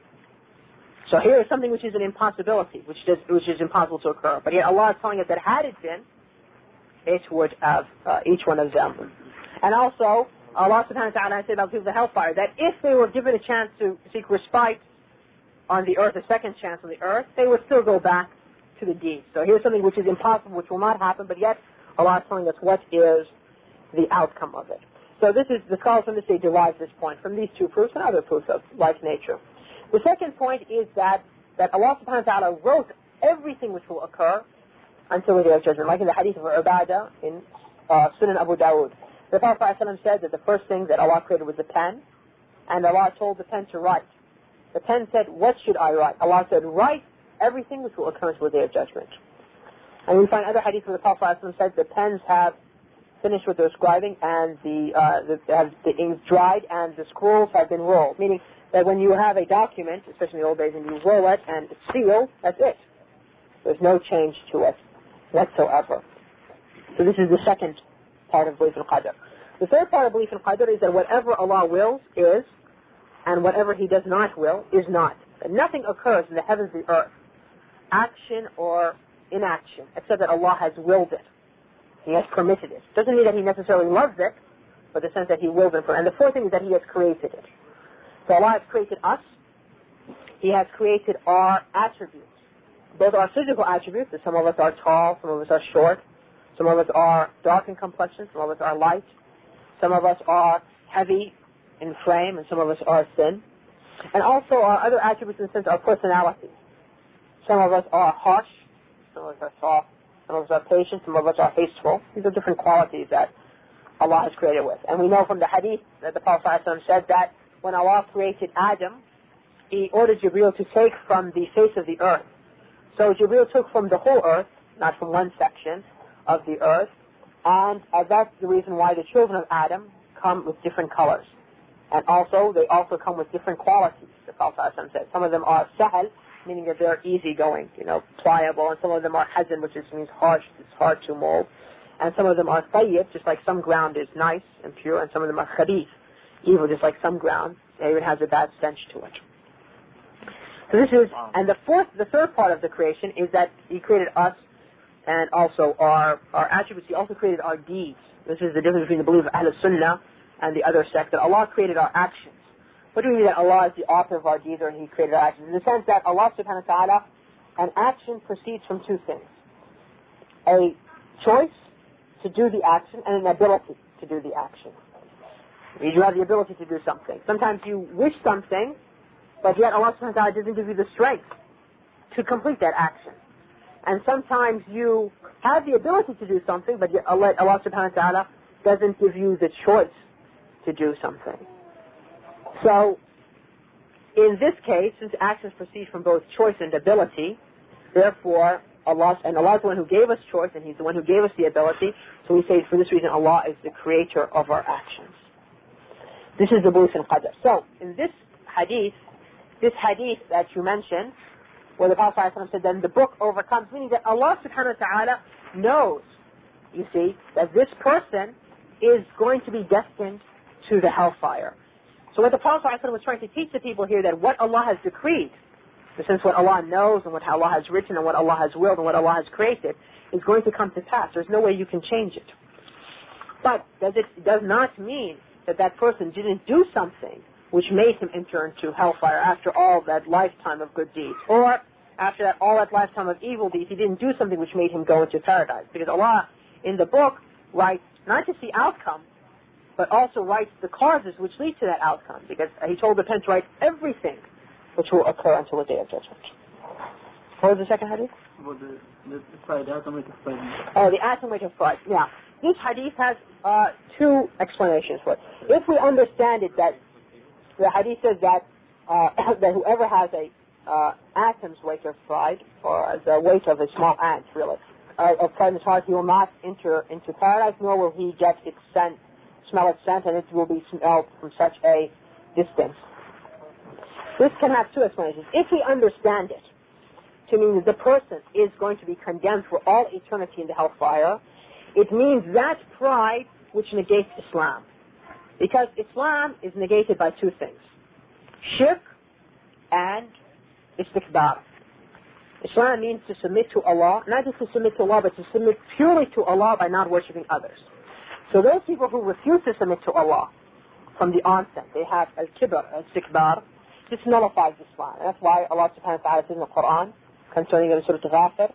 So here is something which is an impossibility, which is which is impossible to occur. But yet Allah is telling us that had it been, it would have uh, each one of them. And also, Allah subhanahu wa ta'ala said about people of the hellfire, that if they were given a chance to seek respite on the earth, a second chance on the earth, they would still go back to the deed. So here's something which is impossible, which will not happen, but yet Allah is telling us what is the outcome of it. So this is, the scholars from this day derive this point from these two proofs and other proofs of like nature. The second point is that, that Allah subhanahu wa ta'ala wrote everything which will occur until the day of judgment. Like in the hadith of Ubadah in uh, Sunan Abu Dawud. The Prophet ﷺ said that the first thing that Allah created was the pen, and Allah told the pen to write. The pen said, what should I write? Allah said, write everything which will occur until the day of judgment. And we find other hadiths where the Prophet ﷺ said the pens have finished with their scribing, and the, uh, the, have the ink dried, and the scrolls have been rolled. Meaning that when you have a document, especially in the old days, and you roll it and it's sealed, that's it. There's no change to it whatsoever. So this is the second part of belief in Qadr. The third part of belief in Qadr is that whatever Allah wills is, and whatever He does not will is not. That nothing occurs in the heavens and the earth, action or inaction, except that Allah has willed it. He has permitted it. Doesn't mean that He necessarily loves it, but the sense that He wills it. And the fourth thing is that He has created it. So Allah has created us. He has created our attributes. Both our physical attributes, that some of us are tall, some of us are short, some of us are dark in complexion, some of us are light, some of us are heavy in frame, and some of us are thin. And also our other attributes in the sense of our personality. Some of us are harsh, some of us are soft, some of us are patient, some of us are hasteful. These are different qualities that Allah has created with. And we know from the hadith that the Prophet ﷺ said that when Allah created Adam, He ordered Jibreel to take from the face of the earth. So Jibreel took from the whole earth, not from one section of the earth, and uh, that's the reason why the children of Adam come with different colors. And also, they also come with different qualities, the Prophet ﷺ said. Some of them are sahal, meaning that they're easygoing, you know, pliable, and some of them are hazan, which just means harsh, it's hard to mold. And some of them are tayyib, just like some ground is nice and pure, and some of them are khabith, evil, just like some ground, it even has a bad stench to it. So this is, and the fourth, the third part of the creation is that He created us and also our, our attributes. He also created our deeds. This is the difference between the belief of Ahl Sunnah and the other sect, that Allah created our actions. What do we mean that Allah is the author of our deeds, or He created our actions? In the sense that Allah subhanahu wa ta'ala, an action proceeds from two things. A choice to do the action and an ability to do the action. You have the ability to do something. Sometimes you wish something, but yet Allah subhanahu wa ta'ala doesn't give you the strength to complete that action. And sometimes you have the ability to do something, but yet Allah, Allah subhanahu wa ta'ala doesn't give you the choice to do something. So, in this case, since actions proceed from both choice and ability, therefore, Allah, and Allah is the one who gave us choice, and He's the one who gave us the ability, so we say for this reason Allah is the creator of our actions. This is the belief in Qadr. So, in this hadith, this hadith that you mentioned, where the Prophet ﷺ said, then the book overcomes, meaning that Allah subhanahu wa ta'ala knows, you see, that this person is going to be destined to the hellfire. So what the Prophet ﷺ was trying to teach the people here, that what Allah has decreed, in the sense what Allah knows and what Allah has written and what Allah has willed and what Allah has created, is going to come to pass. There's no way you can change it. But does it, it does not mean that that person didn't do something which made him enter into hellfire after all that lifetime of good deeds. Or after that all that lifetime of evil deeds, he didn't do something which made him go into paradise. Because Allah, in the book, writes not just the outcome, but also writes the causes which lead to that outcome. Because He told the pen to write everything which will occur until the day of judgment. What was the second hadith? Well, the, the, the pride, the atom weight of pride. Oh, the atom weight of pride. Yeah. This hadith has uh, two explanations for it. If we understand it that the hadith says that uh, that whoever has a uh, atom's weight of pride, or the weight of a small ant, really, uh, of pride in his heart, he will not enter into paradise, nor will he get its scent, smell its scent, and it will be smelled from such a distance. This can have two explanations. If we understand it to mean that the person is going to be condemned for all eternity in the hellfire, it means that pride which negates Islam. Because Islam is negated by two things: shirk and istikbar. Islam means to submit to Allah, not just to submit to Allah, but to submit purely to Allah by not worshipping others. So those people who refuse to submit to Allah from the onset, they have al-kibr, al-istikbar, this nullifies Islam. And that's why Allah subhanahu wa ta'ala says in the Quran, concerning the Surah Ghafir,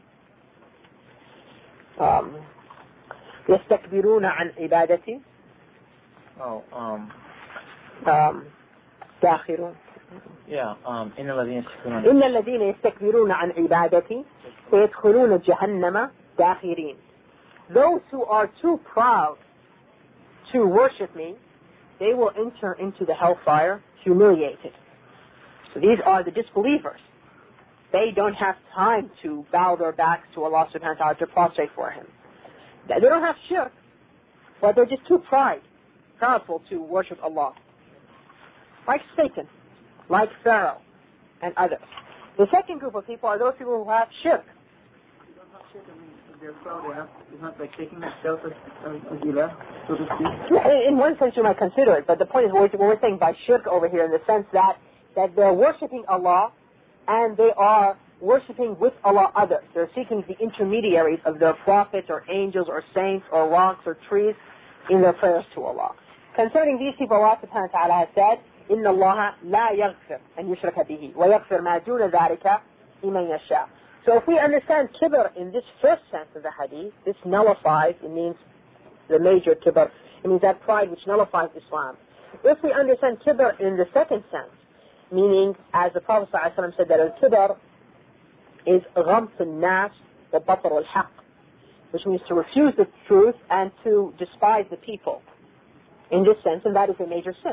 um, يَسْتَكْبِرُونَ عَنْ عِبَادَتِي Oh, um, um, داخرون. Yeah, um, إِنَّ الَّذِينَ يَسْتَكْبِرُونَ إِنَّ الَّذِينَ يَسْتَكْبِرُونَ عَنْ عِبَادَتِي سَيَدْخُلُونَ جَهَنَّمَ دَاخِرِينَ. Those who are too proud to worship me, they will enter into the hellfire humiliated. So these are the disbelievers. They don't have time to bow their backs to Allah subhanahu wa ta'ala, to prostrate for Him. They don't have shirk, but they're just too pride, proudful to worship Allah. Like Satan, like Pharaoh, and others. The second group of people are those people who have shirk. They're proud, they have, it's not like taking themselves as, as, as ilah, so to speak. In one sense you might consider it, but the point is what we're saying by shirk over here, in the sense that, that they're worshipping Allah, and they are worshipping with Allah others. They're seeking the intermediaries of their prophets or angels or saints or rocks or trees in their prayers to Allah. Concerning these people, Allah subhanahu wa ta'ala has said, إِنَّ اللَّهَ لَا يَغْفِرْ أَنْ يُشْرَكَ بِهِ وَيَغْفِرْ مَا دُونَ ذَلِكَ لِمَنْ يَشَاءُ. So if we understand kibr in this first sense of the hadith, this nullifies, it means the major kibr. It means that pride which nullifies Islam. If we understand kibr in the second sense, meaning, as the Prophet ﷺ said, that al-kibr is غَمْسُ النَّاسِ وَبَطْرُ الْحَقِّ, which means to refuse the truth and to despise the people. in this sense, and that is a major sin.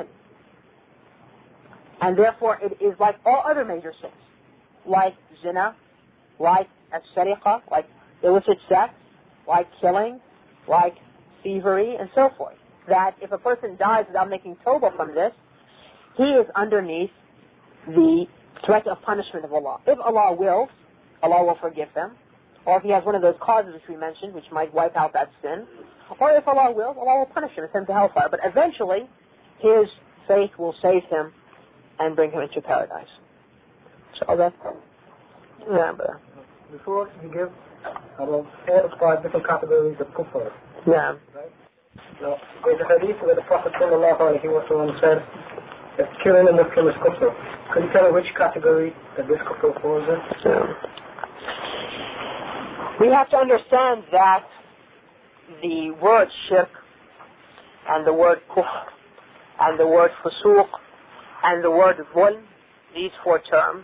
And therefore it is like all other major sins, like zina, like as-sariqa, like illicit sex, like killing, like thievery, and so forth. That if a person dies without making tawbah from this, he is underneath the threat of punishment of Allah. If Allah wills, Allah will forgive them. Or if he has one of those causes which we mentioned, which might wipe out that sin. Or if Allah wills, Allah will punish him and send him to hellfire. But eventually, his faith will save him and bring him into paradise. So that's... Yeah, but... Before you give about four or five different categories of kufr. Yeah. Right? Now, there's a hadith where the Prophet sallallahu alayhi wa sallam said that killing a Muslim is kufr. Could you tell me which category that this kufr falls in? Yeah. We have to understand that the word shirk and the word kufr and the word fusuq and the word zulm, these four terms,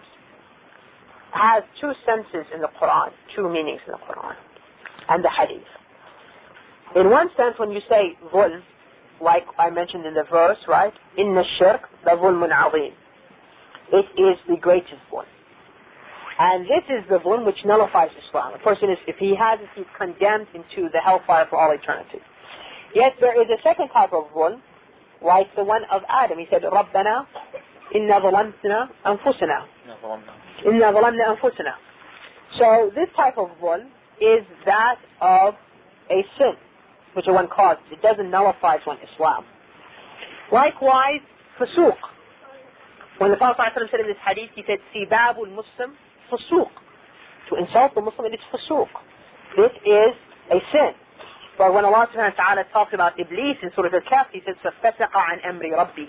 has two senses in the Quran, two meanings in the Quran, and the hadith. In one sense, when you say zulm, like I mentioned in the verse, right? Inna shirk la zulmun azim. It is the greatest zulm. And this is the zulm which nullifies Islam. A person is, if he has it, he's condemned into the hellfire for all eternity. Yet there is a second type of zulm, like the one of Adam. He said, Rabbana inna zalamna anfusana. Inna zalamna anfusana. So this type of zulm is that of a sin, which one causes. It doesn't nullify one Islam. Likewise, fusuq. When the Prophet ﷺ said in this hadith, he said, Sibabul Muslim fusuq. To insult the Muslim, it is fusuq. This is a sin. But when Allah subhanahu wa ta'ala talks about Iblis in Surah Al-Kahf, he says, فَفَسَقَ عَنْ أَمْرِ رَبِّهِ.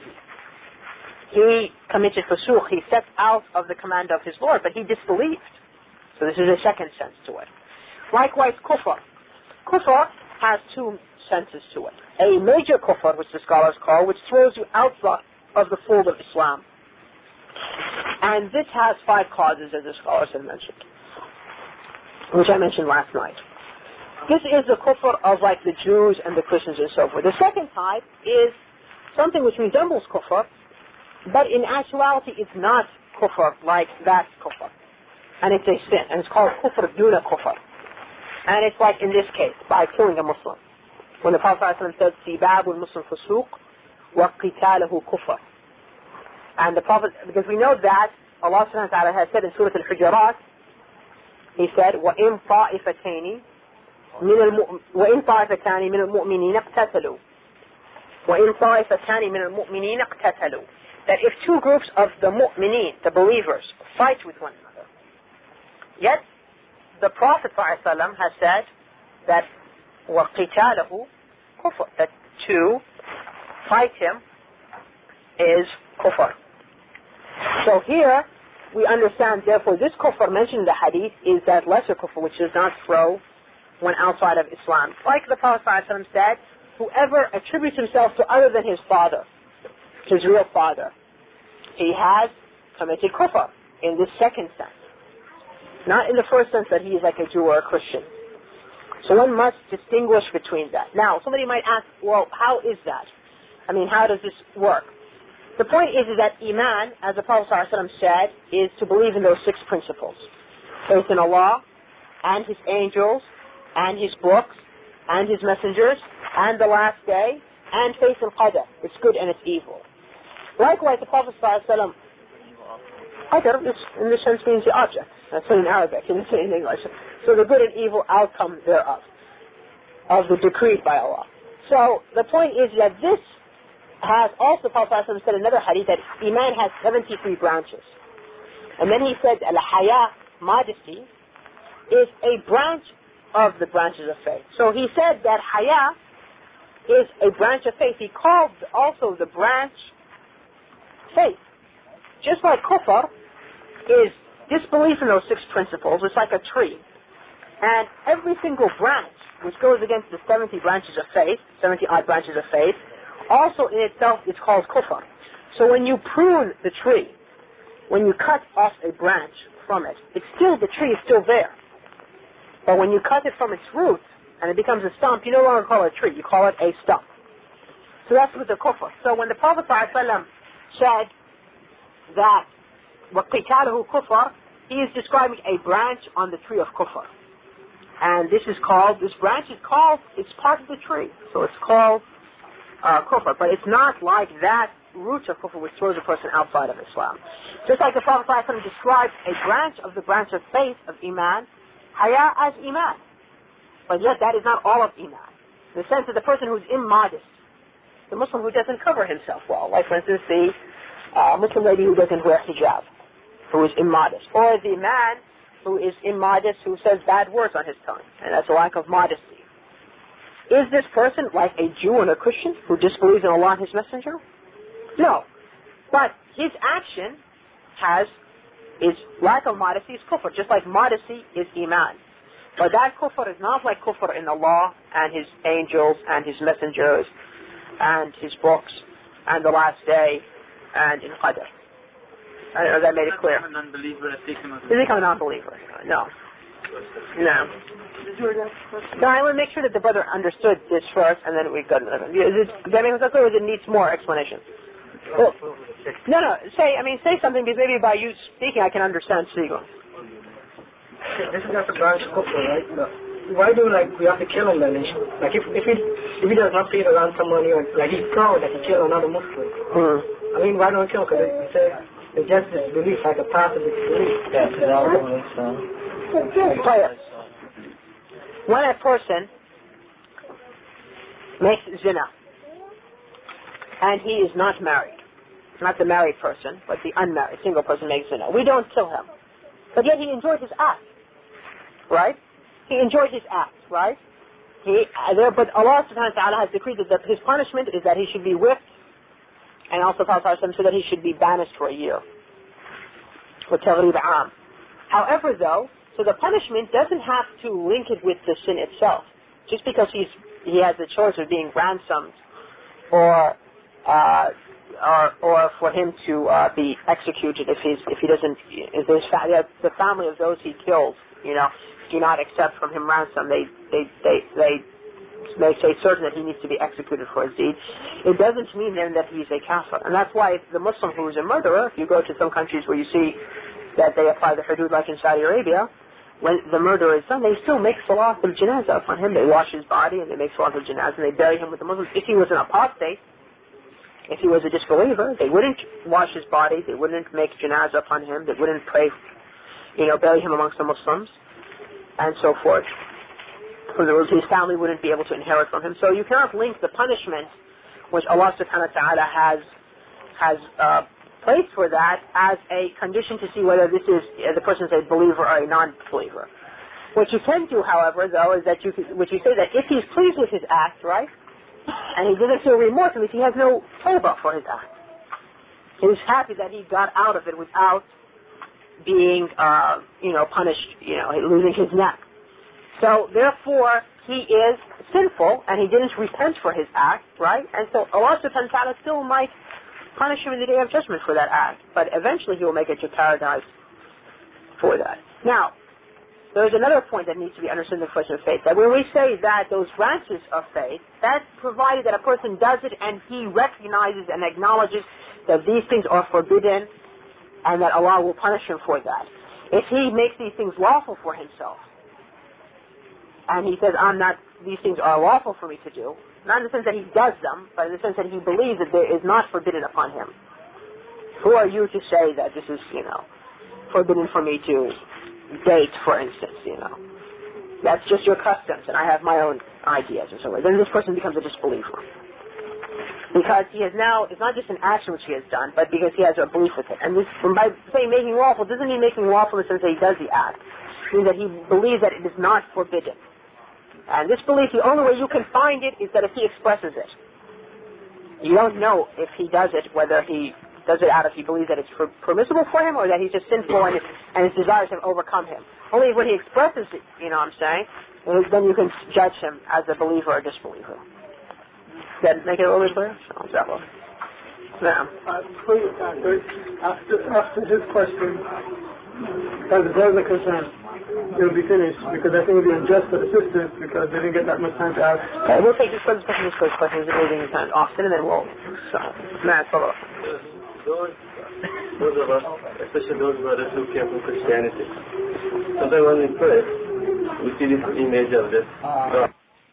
He committed fusuq. He stepped out of the command of his Lord, but he disbelieved. So this is a second sense to it. Likewise, kufr. Kufr has two senses to it. A major kufr, which the scholars call, which throws you outside of the fold of Islam. And this has five causes, as the scholars have mentioned, which I mentioned last night. This is the kufr of like the Jews and the Christians and so forth. The second type is something which resembles kufr, but in actuality it's not kufr like that kufr. And it's a sin, and it's called kufr duna kufr. And it's like in this case, by killing a Muslim. When the Prophet ﷺ said, Sibabul Muslim fusuq wa qitalahu kufr. And the Prophet, because we know that Allah subhanahu wa ta'ala has said in Surah Al-Hujurat, He said, وَإِن طَائِفَتَيْنِ مِنَ الْمُؤْمِنِينَ وَإِن طَائِفَتَانِ مِنَ الْمُؤْمِنِينَ اقْتَتَلُوا وَإِن طَائِفَتَانِ مِنَ الْمُؤْمِنِينَ اقْتَتَلُوا. That if two groups of the mu'mineen, the believers, fight with one another. Yet, the Prophet ﷺ has said that وَقِتَالَهُ كُفْرٌ, that to fight him is kufr. So here, we understand, therefore, this kufr mentioned in the hadith is that lesser kufr, which does not throw one outside of Islam. Like the Prophet ﷺ said, whoever attributes himself to other than his father, his real father, he has committed kufr in this second sense. Not in the first sense that he is like a Jew or a Christian. So one must distinguish between that. Now, somebody might ask, well, how is that? I mean, how does this work? The point is, is that Iman, as the Prophet ﷺ said, is to believe in those six principles. Faith in Allah, and His angels, and His books, and His messengers, and the last day, and faith in Qadr, its good and its evil. Likewise, the Prophet ﷺ, Qadr in this sense means the object. That's in Arabic, in English. So the good and evil outcome thereof, of the decreed by Allah. So the point is that this has also, the Prophet ﷺ said in another hadith that Iman has seventy-three branches. And then he said, Al-Haya, modesty, is a branch of the branches of faith. So he said that Haya is a branch of faith. He called also the branch faith. Just like Kufr is disbelief in those six principles, it's like a tree. And every single branch, which goes against the seventy branches of faith, seventy odd branches of faith, also in itself it's called kufr. So when you prune the tree, when you cut off a branch from it, it's still, the tree is still there. But when you cut it from its roots, and it becomes a stump, you no longer call it a tree, you call it a stump. So that's with the kufr. So when the Prophet ﷺ said that وَقِتَالُهُ كُفْرٌ, he is describing a branch on the tree of kufr. And this is called, this branch is called, it's part of the tree. So it's called uh, kufr. But it's not like that root of kufr which throws a person outside of Islam. Just like the Prophet ﷺ described a branch of the branch of faith, of Iman, haya as Iman. But yet that is not all of Iman. In the sense that the person who is immodest, the Muslim who doesn't cover himself well, like for instance the uh, Muslim lady who doesn't wear hijab, who is immodest, or the man who is immodest who says bad words on his tongue, and that's a lack of modesty. Is this person like a Jew and a Christian who disbelieves in Allah and His Messenger? No. But his action has, is lack of modesty is kufr, just like modesty is iman. But that kufr is not like kufr in Allah and His angels and His messengers and His books and the last day and in Qadr. I don't know if that made it clear. Does he become a non-believer? No. No. No, I want to make sure that the brother understood this first and then we go to another. Is it, does that make sense clear or does it need more explanation? Well, no, no, say, I mean, say something because maybe by you speaking I can understand Siegel. This is not the branch of kufr, right? No. Why do like we have to kill him then? Like if if he if he does not pay the ransom money, or like he's proud that he killed another Muslim. Hmm. I mean, why don't we kill him? Because it says it's just his belief, like a part of his belief. Yes, it also makes sense. Player. When a person makes zina and he is not married, not the married person, but the unmarried single person makes zina, we don't kill him, but yet he enjoyed his act, right? He enjoyed his act, right? He, uh, there, but Allah subhanahu wa ta'ala has decreed that his punishment is that he should be whipped, and also Prophet said that he should be banished for a year. However, though, so the punishment doesn't have to link it with the sin itself. Just because he's he has the choice of being ransomed, or uh, or or for him to uh, be executed if he's if he doesn't if there's fa- the family of those he kills, you know, do not accept from him ransom. They they they they they say certain that he needs to be executed for his deed. It doesn't mean then that he's a kafir, and that's why the Muslim who is a murderer, if you go to some countries where you see that they apply the hudud like in Saudi Arabia, when the murder is done, they still make salat al-janazah upon him. They wash his body and they make salat al-janazah and they bury him with the Muslims. If he was an apostate, if he was a disbeliever, they wouldn't wash his body, they wouldn't make janazah upon him, they wouldn't pray, you know, bury him amongst the Muslims, and so forth. His family wouldn't be able to inherit from him. So you cannot link the punishment which Allah subhanahu wa ta'ala has, has uh, placed for that as a condition to see whether this is uh, the person is a believer or a non-believer. What you can do, however, though, is that you which you say that if he's pleased with his act, right, and he doesn't feel remorse, at least he has no tawbah for his act. He's happy that he got out of it without being, uh, you know, punished, you know, losing his neck. So therefore, he is sinful and he didn't repent for his act, right? And so Allah subhanahu wa ta'ala still might punish him in the day of judgment for that act, but eventually he will make it to paradise for that. Now, there's another point that needs to be understood in the question of faith, that when we say that those branches of faith, that's provided that a person does it and he recognizes and acknowledges that these things are forbidden and that Allah will punish him for that. If he makes these things lawful for himself, and he says, I'm not, these things are lawful for me to do, not in the sense that he does them, but in the sense that he believes that there is not forbidden upon him. Who are you to say that this is, you know, forbidden for me to date, for instance, you know? That's just your customs, and I have my own ideas and so on. Then this person becomes a disbeliever. Because he has now, it's not just an action which he has done, but because he has a belief with it. And this, by saying making lawful, doesn't mean making lawful in the sense that he does the act. It means that he believes that it is not forbidden. And this belief, the only way you can find it is that if he expresses it. You don't know if he does it, whether he does it out of he believes that it's per- permissible for him or that he's just sinful and, it, and his desires have overcome him. Only when he expresses it, you know what I'm saying, then you can judge him as a believer or disbeliever. Does that make it a little bit clear? Oh, that one. Yeah. Uh, please, after, after his question, there's a concern. it'll be finished, because I think it'll be unjust for the sisters because they didn't get that much time to ask. Okay, we'll take this first question, this first question, is moving kind of often, and then we'll, so, Matt, follow up. Those, those of us, especially those who are who came from Christianity, sometimes when we pray, we see this image of this. Uh,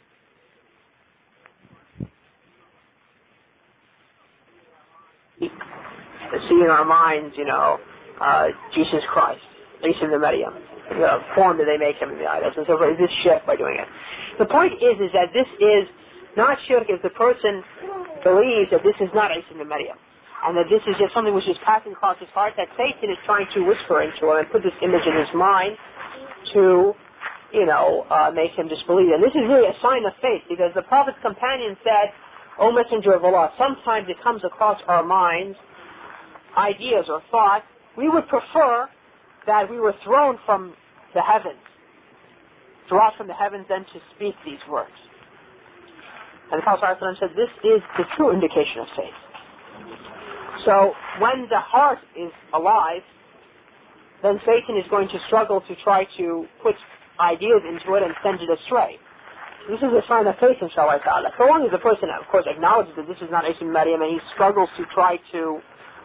see in our minds, you know, uh, Jesus Christ, Isa the Maryam, the form that they make him in the idols, and so forth. Is this shirk by doing it? The point is, is that this is not shirk if the person believes that this is not Isa the Maryam, and that this is just something which is passing across his heart, that Satan is trying to whisper into him and put this image in his mind to, you know, uh, make him disbelieve. And this is really a sign of faith, because the Prophet's companion said, O Messenger of Allah, sometimes it comes across our minds ideas or thoughts, we would prefer that we were thrown from the heavens, dropped from the heavens, then to speak these words. And the Prophet ﷺ said this is the true indication of faith. So when the heart is alive, then Satan is going to struggle to try to put ideas into it and send it astray. This is a sign of faith, inshallah ta'ala. So long as the person, of course, acknowledges that this is not Isa Maryam, and he struggles to try to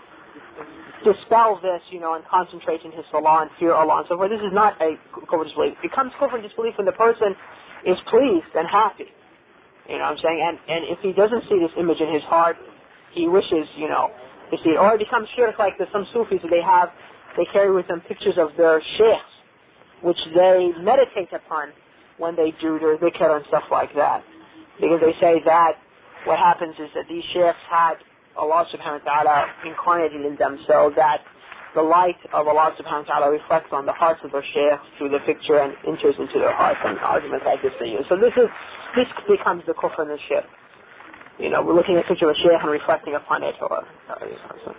dispel this, you know, and concentrate in his salah and fear Allah and so forth. This is not a kufr disbelief. It becomes kufr disbelief when the person is pleased and happy. You know what I'm saying? And and if he doesn't see this image in his heart, he wishes, you know, to see it. Or it becomes shirk like the, some Sufis that they have, they carry with them pictures of their sheikhs, which they meditate upon when they do their dhikr and stuff like that. Because they say that what happens is that these sheikhs had Allah subhanahu wa ta'ala incarnated in them, so that the light of Allah subhanahu wa ta'ala reflects on the hearts of their sheikhs through the picture and enters into their hearts, and arguments like this they use. So this is this becomes the kufr and the shirk. You know, we're looking at a picture of a sheikh and reflecting upon it. Or, uh, so.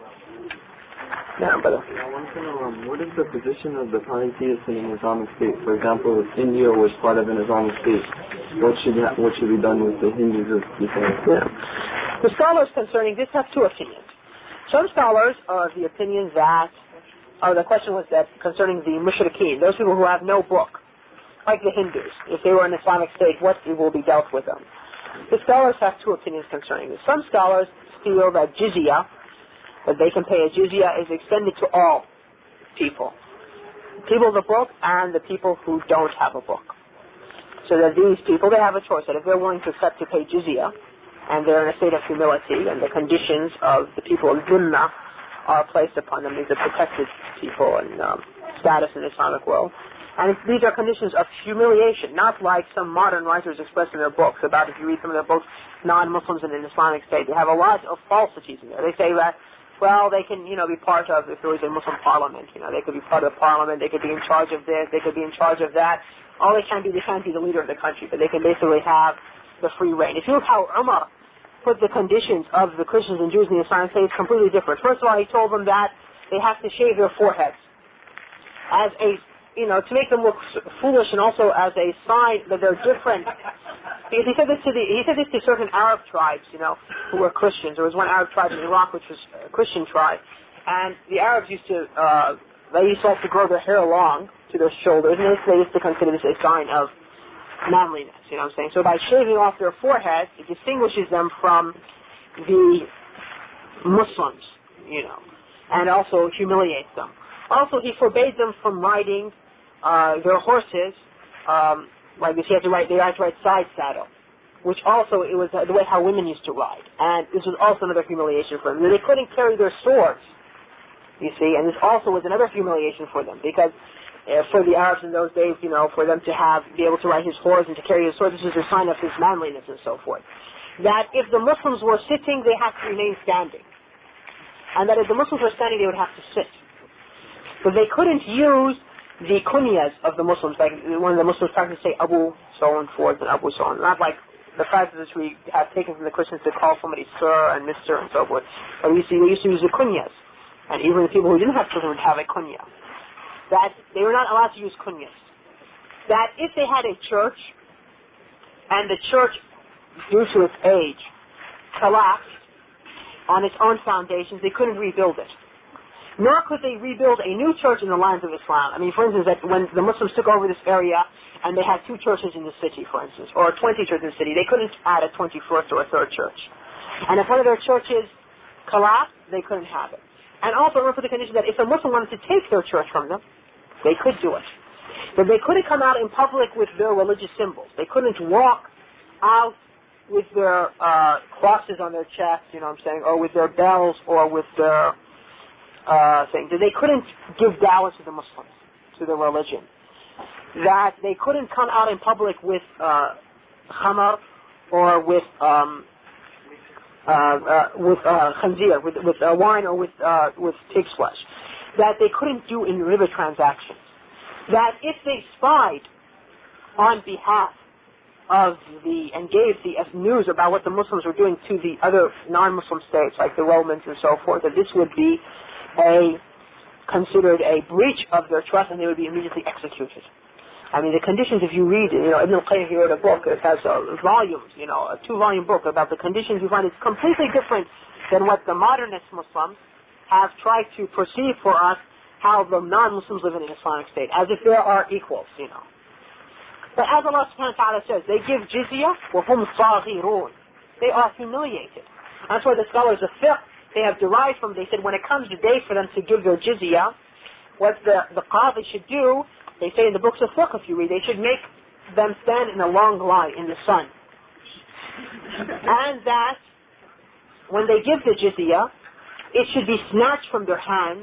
Yeah, brother. I want to know, um, what is the position of the polytheists in an Islamic state? For example, if India was part of an Islamic state, what should ha- what should be done with the Hindus of Islam? Yeah. The scholars concerning this have two opinions. Some scholars are of the opinion that, or the question was that concerning the mushrikeen, those people who have no book, like the Hindus, if they were an Islamic state, what will be dealt with them? The scholars have two opinions concerning this. Some scholars feel that jizya, that they can pay a jizya, is extended to all people. People of the book and the people who don't have a book. So that these people, they have a choice, that if they're willing to accept to pay jizya, and they're in a state of humility, and the conditions of the people of Dhunnah are placed upon them, these are protected people and um, status in the Islamic world. And if these are conditions of humiliation, not like some modern writers express in their books about, if you read some of their books, non-Muslims in an Islamic state, they have a lot of falsities in there. They say that, well, they can, you know, be part of, if there was a Muslim parliament, you know, they could be part of the parliament, they could be in charge of this, they could be in charge of that. All they can be, they can't be the leader of the country, but they can basically have the free reign. If you look how Umar put the conditions of the Christians and Jews in the Islamic state, it's completely different. First of all, he told them that they have to shave their foreheads as a, you know, to make them look foolish, and also as a sign that they're different. Because he said this to the, he said this to certain Arab tribes, you know, who were Christians. There was one Arab tribe in Iraq which was a Christian tribe, and the Arabs used to, uh, they used to have to grow their hair long to their shoulders, and they used to consider this a sign of manliness, you know what I'm saying? So by shaving off their foreheads, it distinguishes them from the Muslims, you know, and also humiliates them. Also, he forbade them from riding uh, their horses, um, like this, he had to ride, they had to ride side saddle, which also, it was uh, the way how women used to ride. And this was also another humiliation for them. They couldn't carry their swords, you see, and this also was another humiliation for them, because Uh, for the Arabs in those days, you know, for them to have, be able to ride his horse and to carry his sword, this was a sign of his manliness and so forth. That if the Muslims were sitting, they have to remain standing. And that if the Muslims were standing, they would have to sit. But they couldn't use the kunyas of the Muslims, like when the Muslims practice say Abu so on forth and Abu so on. Not like the practices we have taken from the Christians to call somebody Sir and Mister and so forth. But we see they used to use the kunyas. And even the people who didn't have children would have a kunya. That they were not allowed to use kunyas. That if they had a church, and the church, due to its age, collapsed on its own foundations, they couldn't rebuild it. nor could they rebuild a new church in the lands of Islam. I mean, for instance, that when the Muslims took over this area and they had two churches in the city, for instance, or twenty churches in the city, they couldn't add a twenty-first or a third church. And if one of their churches collapsed, they couldn't have it. And also remember the condition that if a Muslim wanted to take their church from them, they could do it. But they couldn't come out in public with their religious symbols. They couldn't walk out with their uh, crosses on their chest, you know what I'm saying, or with their bells, or with their uh, thing. They couldn't give dawah to the Muslims, to their religion. That they couldn't come out in public with uh, khamar, or with um, uh, uh, with uh, khanzir, with, with uh, wine, or with uh, with pig's flesh. That they couldn't do in riba transactions. That if they spied on behalf of the, and gave the news about what the Muslims were doing to the other non-Muslim states, like the Romans and so forth, that this would be a, considered a breach of their trust and they would be immediately executed. I mean, the conditions, if you read, you know, Ibn al-Qayyim, he wrote a book, it has uh, volumes, you know, a two-volume book about the conditions. You find it's completely different than what the modernist Muslims have tried to perceive for us how the non-Muslims live in an Islamic state, as if there are equals, you know. But as Allah subhanahu wa ta'ala says, they give jizya, وَهُمْ صَاغِرُونَ. They are humiliated. That's why the scholars of fiqh, they have derived from, they said when it comes the day for them to give their jizya, what the, the qadi should do, they say in the books of fiqh, if you read, they should make them stand in a long line in the sun. And that when they give the jizya, it should be snatched from their hands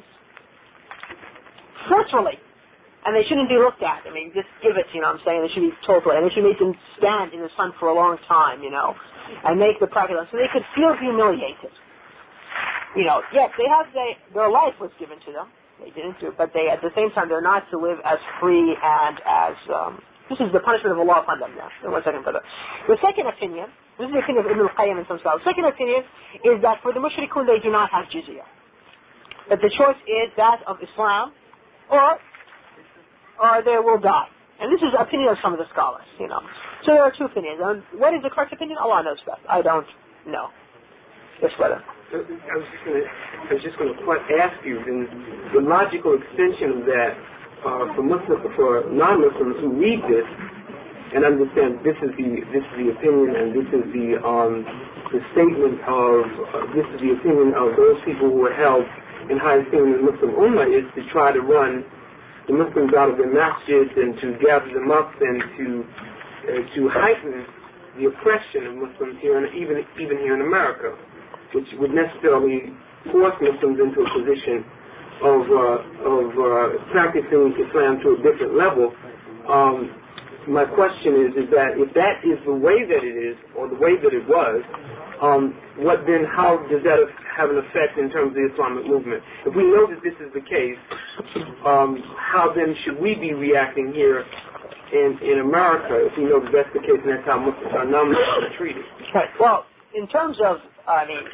forcefully. And they shouldn't be looked at. I mean, just give it, you know what I'm saying? They should be told, and they should make them stand in the sun for a long time, you know, and make the practice, so they could feel humiliated. You know, yes, they have, they, their life was given to them. They didn't do it, but they, at the same time, they're not to live as free and as, um, this is the punishment of Allah upon them now. One second, brother. The second opinion, this is the opinion of Ibn al-Qayyim and some scholars. The second opinion is that for the mushrikun, they do not have jizya. That the choice is that of Islam, or or they will die. And this is the opinion of some of the scholars, you know. So there are two opinions. And what is the correct opinion? Allah knows best. I don't know. Yes, brother. I was just going to, I was just going to ask you, in the logical extension of that, uh, for Muslims, for non-Muslims who read this and understand this is the this is the opinion and this is the um, the statement of uh, this is the opinion of those people who are held in high esteem in the Muslim Ummah, is to try to run the Muslims out of their masjids and to gather them up and to uh, to heighten the oppression of Muslims here, and even even here in America, which would necessarily force Muslims into a position of uh, of uh, practicing Islam to a different level. Um, my question is, is that if that is the way that it is, or the way that it was, um, what then, how does that have an effect in terms of the Islamic movement? If we know that this is the case, um, how then should we be reacting here in, in America if we know that that's the case and that's how Muslims are non-Muslims are treated? Right. Well, in terms of, I mean,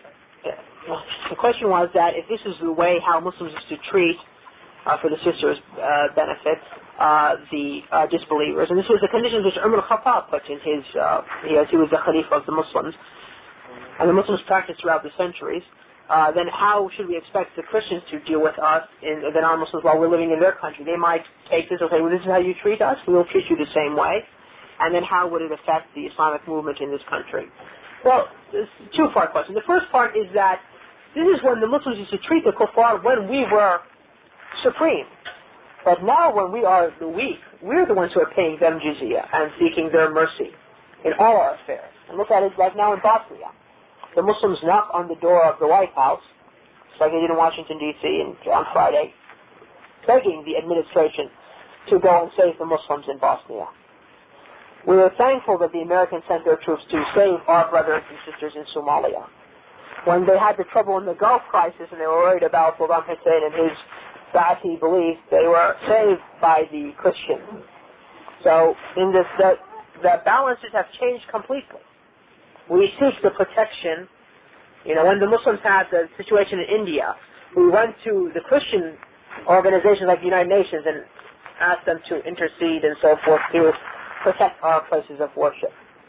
the question was that if this is the way how Muslims used to treat, uh, for the sisters' uh, benefit, uh, the uh, disbelievers, and this was the conditions which Umar al-Khattab put in his, uh, he, as he was the Khalifa of the Muslims, and the Muslims practiced throughout the centuries, uh, then how should we expect the Christians to deal with us, in, the non-Muslims, while we're living in their country? They might take this and say, well, this is how you treat us, we will treat you the same way, and then how would it affect the Islamic movement in this country? Well, there's a two-part question. The first part is that this is when the Muslims used to treat the kuffar when we were supreme. But now when we are the weak, we're the ones who are paying them jizya and seeking their mercy in all our affairs. And look at it like now in Bosnia. The Muslims knock on the door of the White House, just like they did in Washington, D C and on Friday, begging the administration to go and save the Muslims in Bosnia. We are thankful that the Americans sent their troops to save our brothers and sisters in Somalia. When they had the trouble in the Gulf crisis and they were worried about Saddam Hussein and his Ba'athi belief, they were saved by the Christians. So in this, the, the balances have changed completely. We seek the protection. You know, when the Muslims had the situation in India, we went to the Christian organizations like the United Nations and asked them to intercede and so forth to protect our places of worship.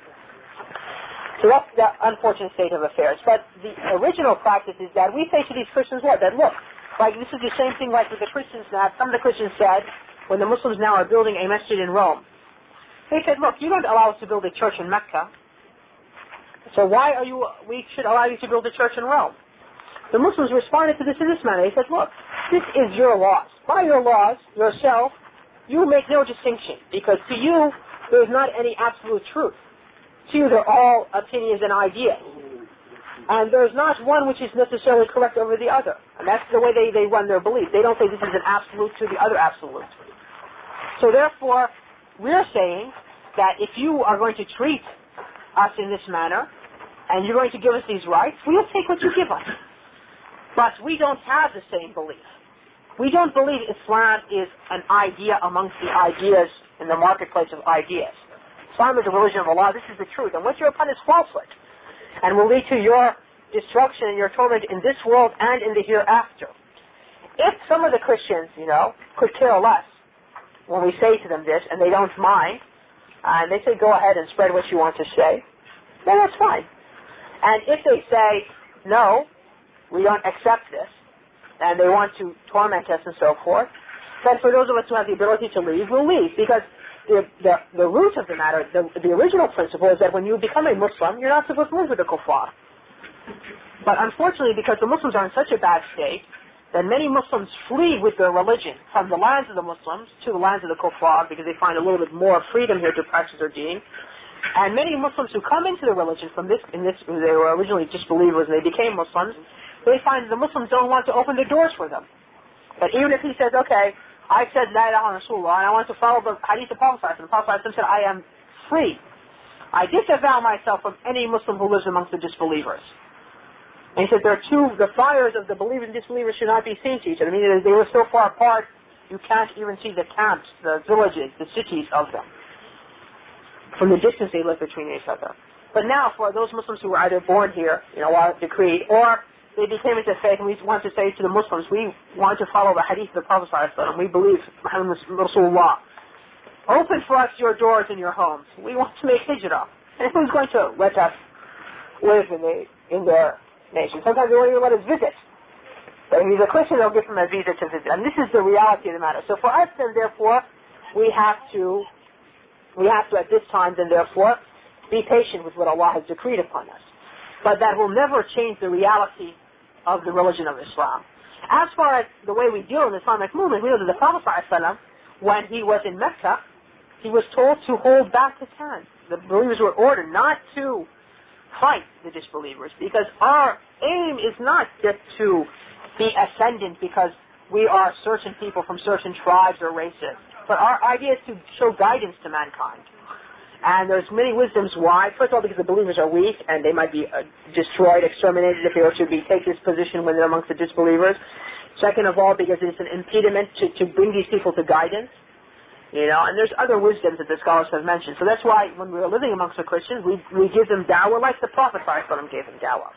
So that's the unfortunate state of affairs. But the original practice is that we say to these Christians what? That look, Like, this is the same thing like with the Christians now. Some of the Christians said, when the Muslims now are building a masjid in Rome, they said, look, you don't allow us to build a church in Mecca, so why are you, we should allow you to build a church in Rome? The Muslims responded to this in this manner. They said, look, this is your laws. By your laws, yourself, you make no distinction, because to you, there is not any absolute truth. To you, they're all opinions and ideas. And there's not one which is necessarily correct over the other. And that's the way they, they run their belief. They don't say this is an absolute to the other absolute. So therefore, we're saying that if you are going to treat us in this manner, and you're going to give us these rights, we'll take what you give us. But we don't have the same belief. We don't believe Islam is an idea amongst the ideas in the marketplace of ideas. Islam is the religion of Allah. This is the truth. And what you're upon is falsehood, and will lead to your destruction and your torment in this world and in the hereafter. If some of the Christians, you know, could care less when we say to them this, and they don't mind, and they say, go ahead and spread what you want to say, then that's fine. And if they say, no, we don't accept this, and they want to torment us and so forth, then for those of us who have the ability to leave, we'll leave. Because the, the, the root of the matter, the, the original principle is that when you become a Muslim, you're not supposed to live with the kuffar. But unfortunately, because the Muslims are in such a bad state, then many Muslims flee with their religion from the lands of the Muslims to the lands of the kuffar, because they find a little bit more freedom here to practice their deen. And many Muslims who come into the religion from this, in this, they were originally disbelievers and they became Muslims, they find the Muslims don't want to open the doors for them. But even if he says, okay, I said La ilaha Rasulullah and I want to follow the hadith of Prophet, the Prophet said, I am free. I disavow myself from any Muslim who lives amongst the disbelievers. And he said, there are two, the fires of the believers and disbelievers should not be seen to each other. I mean, they were so far apart, you can't even see the camps, the villages, the cities of them, from the distance they live between each other. But now, for those Muslims who were either born here, you know, while decreed, or they became into faith, and we want to say to the Muslims, we want to follow the hadith of the Prophet ﷺ. We believe Muhammad Rasulullah. Open for us your doors and your homes. We want to make hijrah. And who's going to let us live in, the, in their nation? Sometimes they won't even let us visit. But if he's a Christian, they'll give him a visa to visit. And this is the reality of the matter. So for us, then, therefore, we have to, we have to at this time, then, therefore, be patient with what Allah has decreed upon us. But that will never change the reality of the religion of Islam. As far as the way we deal in the Islamic movement, we know that the Prophet ﷺ, when he was in Mecca, he was told to hold back his hands. The believers were ordered not to fight the disbelievers, because our aim is not just to be ascendant because we are certain people from certain tribes or races, but our idea is to show guidance to mankind. And there's many wisdoms why. First of all, because the believers are weak and they might be uh, destroyed, exterminated if they were to be take this position when they're amongst the disbelievers. Second of all, because it's an impediment to, to bring these people to guidance. You know, and there's other wisdoms that the scholars have mentioned. So that's why when we were living amongst the Christians, we, we give them dawah like the Prophet ﷺ gave them dawah.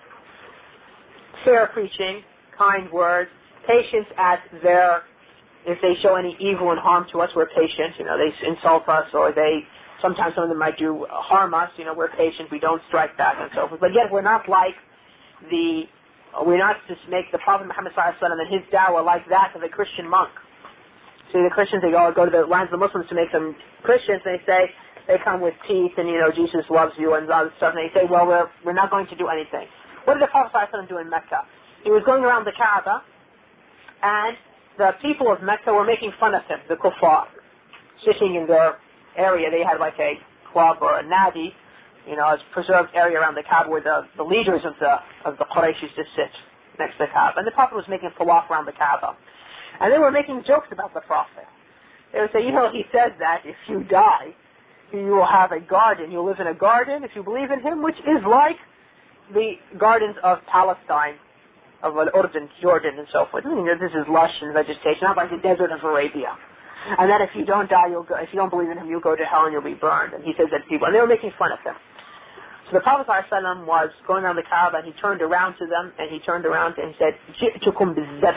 Fair preaching, kind words, patience at their, if they show any evil and harm to us, we're patient. You know, they insult us or they, sometimes some of them might do harm us. You know, we're patient, we don't strike back and so forth. But yet we're not like the, we're not to make the Prophet Muhammad ﷺ and his dawah like that of a Christian monk. See, the Christians, they go, go to the lands of the Muslims to make them Christians, and they say, they come with teeth, and, you know, Jesus loves you, and all this stuff, and they say, well, we're, we're not going to do anything. What did the Prophet ﷺ do in Mecca? He was going around the Kaaba, and the people of Mecca were making fun of him, the kuffar, sitting in their area. They had like a club or a nadi, you know, a preserved area around the Kaaba where the, the leaders of the of the Quraysh used to sit next to the Kaaba. And the Prophet was making tawaf around the Kaaba. And they were making jokes about the Prophet. They would say, you know, he says that if you die, you will have a garden. You'll live in a garden if you believe in him, which is like the gardens of Palestine, of Al-Urdun, Jordan, and so forth. I mean, this is lush and vegetation, not like the desert of Arabia. And that if you don't die, you'll go, if you don't believe in him, you'll go to hell and you'll be burned. And he says that people, and they were making fun of him. So the Prophet ﷺ was going around the Kaaba, and he turned around to them, and he turned around and he said, "Ji'tukum bizzabh.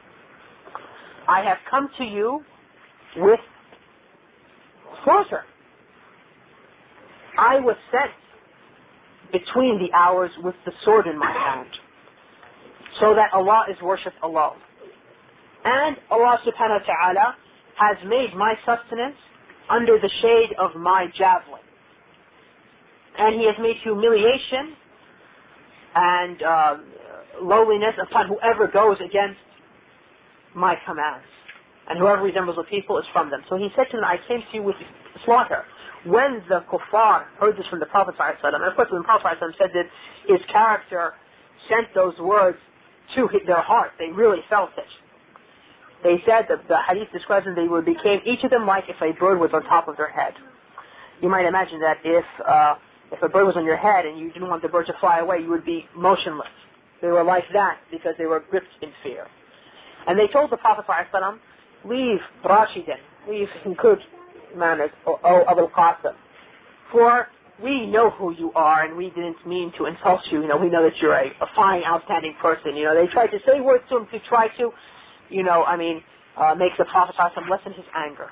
I have come to you with slaughter. I was sent between the hours with the sword in my hand, so that Allah is worshipped alone. And Allah subhanahu wa ta'ala has made my sustenance under the shade of my javelin. And He has made humiliation and uh, lowliness upon whoever goes against my commands. And whoever resembles the people is from them. So He said to them, I came to you with slaughter. When the kuffar heard this from the Prophet ﷺ, and of course when the Prophet ﷺ said that his character sent those words to their heart, they really felt it. They said that the hadith describes them, they would became each of them like if a bird was on top of their head. You might imagine that if uh, if a bird was on your head and you didn't want the bird to fly away, you would be motionless. They were like that because they were gripped in fear. And they told the Prophet ﷺ, leave Rashidin, leave in good manners, O, o Abul Qasim, for we know who you are and we didn't mean to insult you. You know, we know that you're a, a fine, outstanding person. You know, they tried to say words to him to try to, you know, I mean, uh, make the Prophet ﷺ lessen his anger.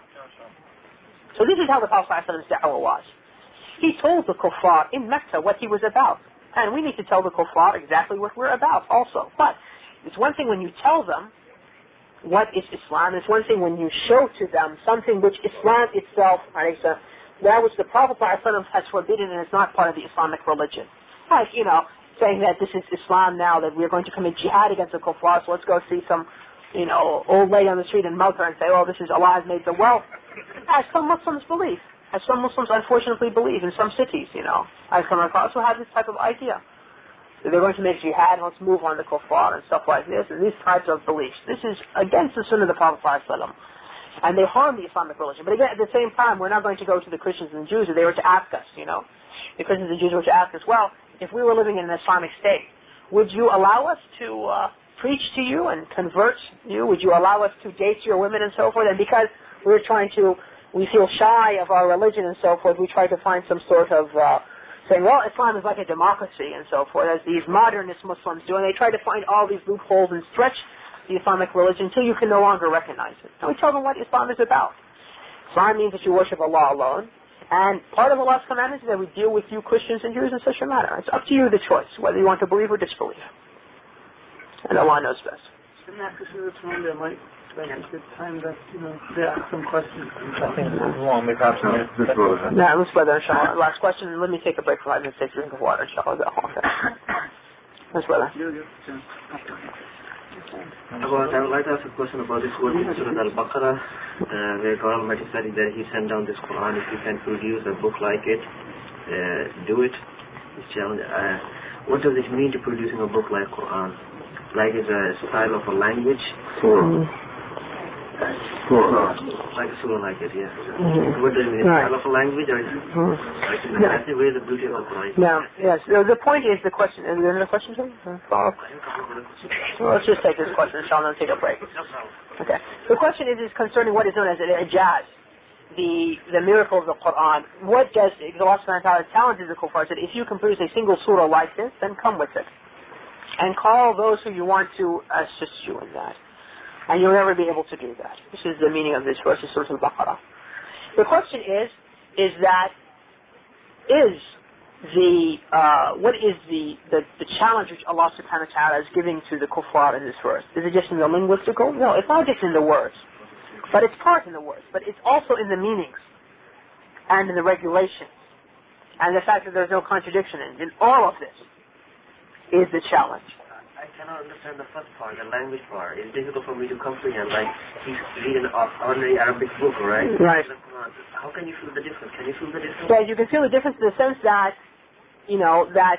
So this is how the Prophet ﷺ's da'wah was. He told the kuffar in Mecca what he was about. And we need to tell the kuffar exactly what we're about also. But it's one thing when you tell them what is Islam. It's one thing when you show to them something which Islam itself, that which the Prophet ﷺ has forbidden and is not part of the Islamic religion. Like, you know, saying that this is Islam now, that we're going to commit jihad against the kuffar, so let's go see some, you know, old lady on the street in Malta and say, oh, this is Allah has made the wealth. As some Muslims believe. As some Muslims unfortunately believe in some cities, you know. I've come across who have this type of idea. So they're going to make jihad, let's move on to kuffar and stuff like this, and these types of beliefs. This is against the sunnah of the Prophet ﷺ. And they harm the Islamic religion. But again, at the same time, we're not going to go to the Christians and the Jews if they were to ask us, you know. The Christians and Jews were to ask us, well, if we were living in an Islamic state, would you allow us to uh, preach to you and convert you? Would you allow us to date your women and so forth? And because we're trying to, we feel shy of our religion and so forth, we try to find some sort of uh, saying, well, Islam is like a democracy and so forth, as these modernist Muslims do, and they try to find all these loopholes and stretch the Islamic religion until you can no longer recognize it. And we tell them what Islam is about. Islam means that you worship Allah alone, and part of Allah's commandments is that we deal with you Christians and Jews in such a manner. It's up to you the choice, whether you want to believe or disbelieve. And Allah knows best. Shouldn't I have to this one there, Mike? It's the time that, you know, they ask some questions. I think it's long, we have some. No, let's brother, inshallah. Last question, and let me take a break for five minutes, take a drink of water, inshallah. Okay. Let's brother. About, I would like to ask a question about this word in Surah Al-Baqarah, uh, where God Almighty said that He sent down this Quran. If you can produce a book like it, uh, do it. It's challenge. Uh, what does it mean to producing a book like Quran? Like it's a style of a language? Mm. Surah. Like a surah like it, yes. Mm-hmm. What does it mean? Right. Style of a language or mm-hmm. like in no. That's the way the beauty of the Quran. No, yes. The, the point is the question. Is there another question, sir? Follow up? Well, let's just take this question, inshallah, and take a break. Okay. The question is, is concerning what is known as al-ijaz, the the miracle of the Quran. What does Allah subhanahu wa ta'ala challenges the kuffar, said, if you can produce a single surah like this, then come with it. And call those who you want to assist you in that. And you'll never be able to do that. This is the meaning of this verse, Surah Al-Baqarah. The question is, is that, is the, uh, what is the, the, the challenge which Allah subhanahu wa ta'ala is giving to the kuffar in this verse? Is it just in the linguistical? No, it's not just in the words. But it's part in the words. But it's also in the meanings. And in the regulations. And the fact that there's no contradiction in, in all of this is the challenge. I cannot understand the first part, the language part. It's difficult for me to comprehend. Like, he's reading an ordinary Arabic book, right? Right. How can you feel the difference? Can you feel the difference? Yeah, you can feel the difference in the sense that, you know, that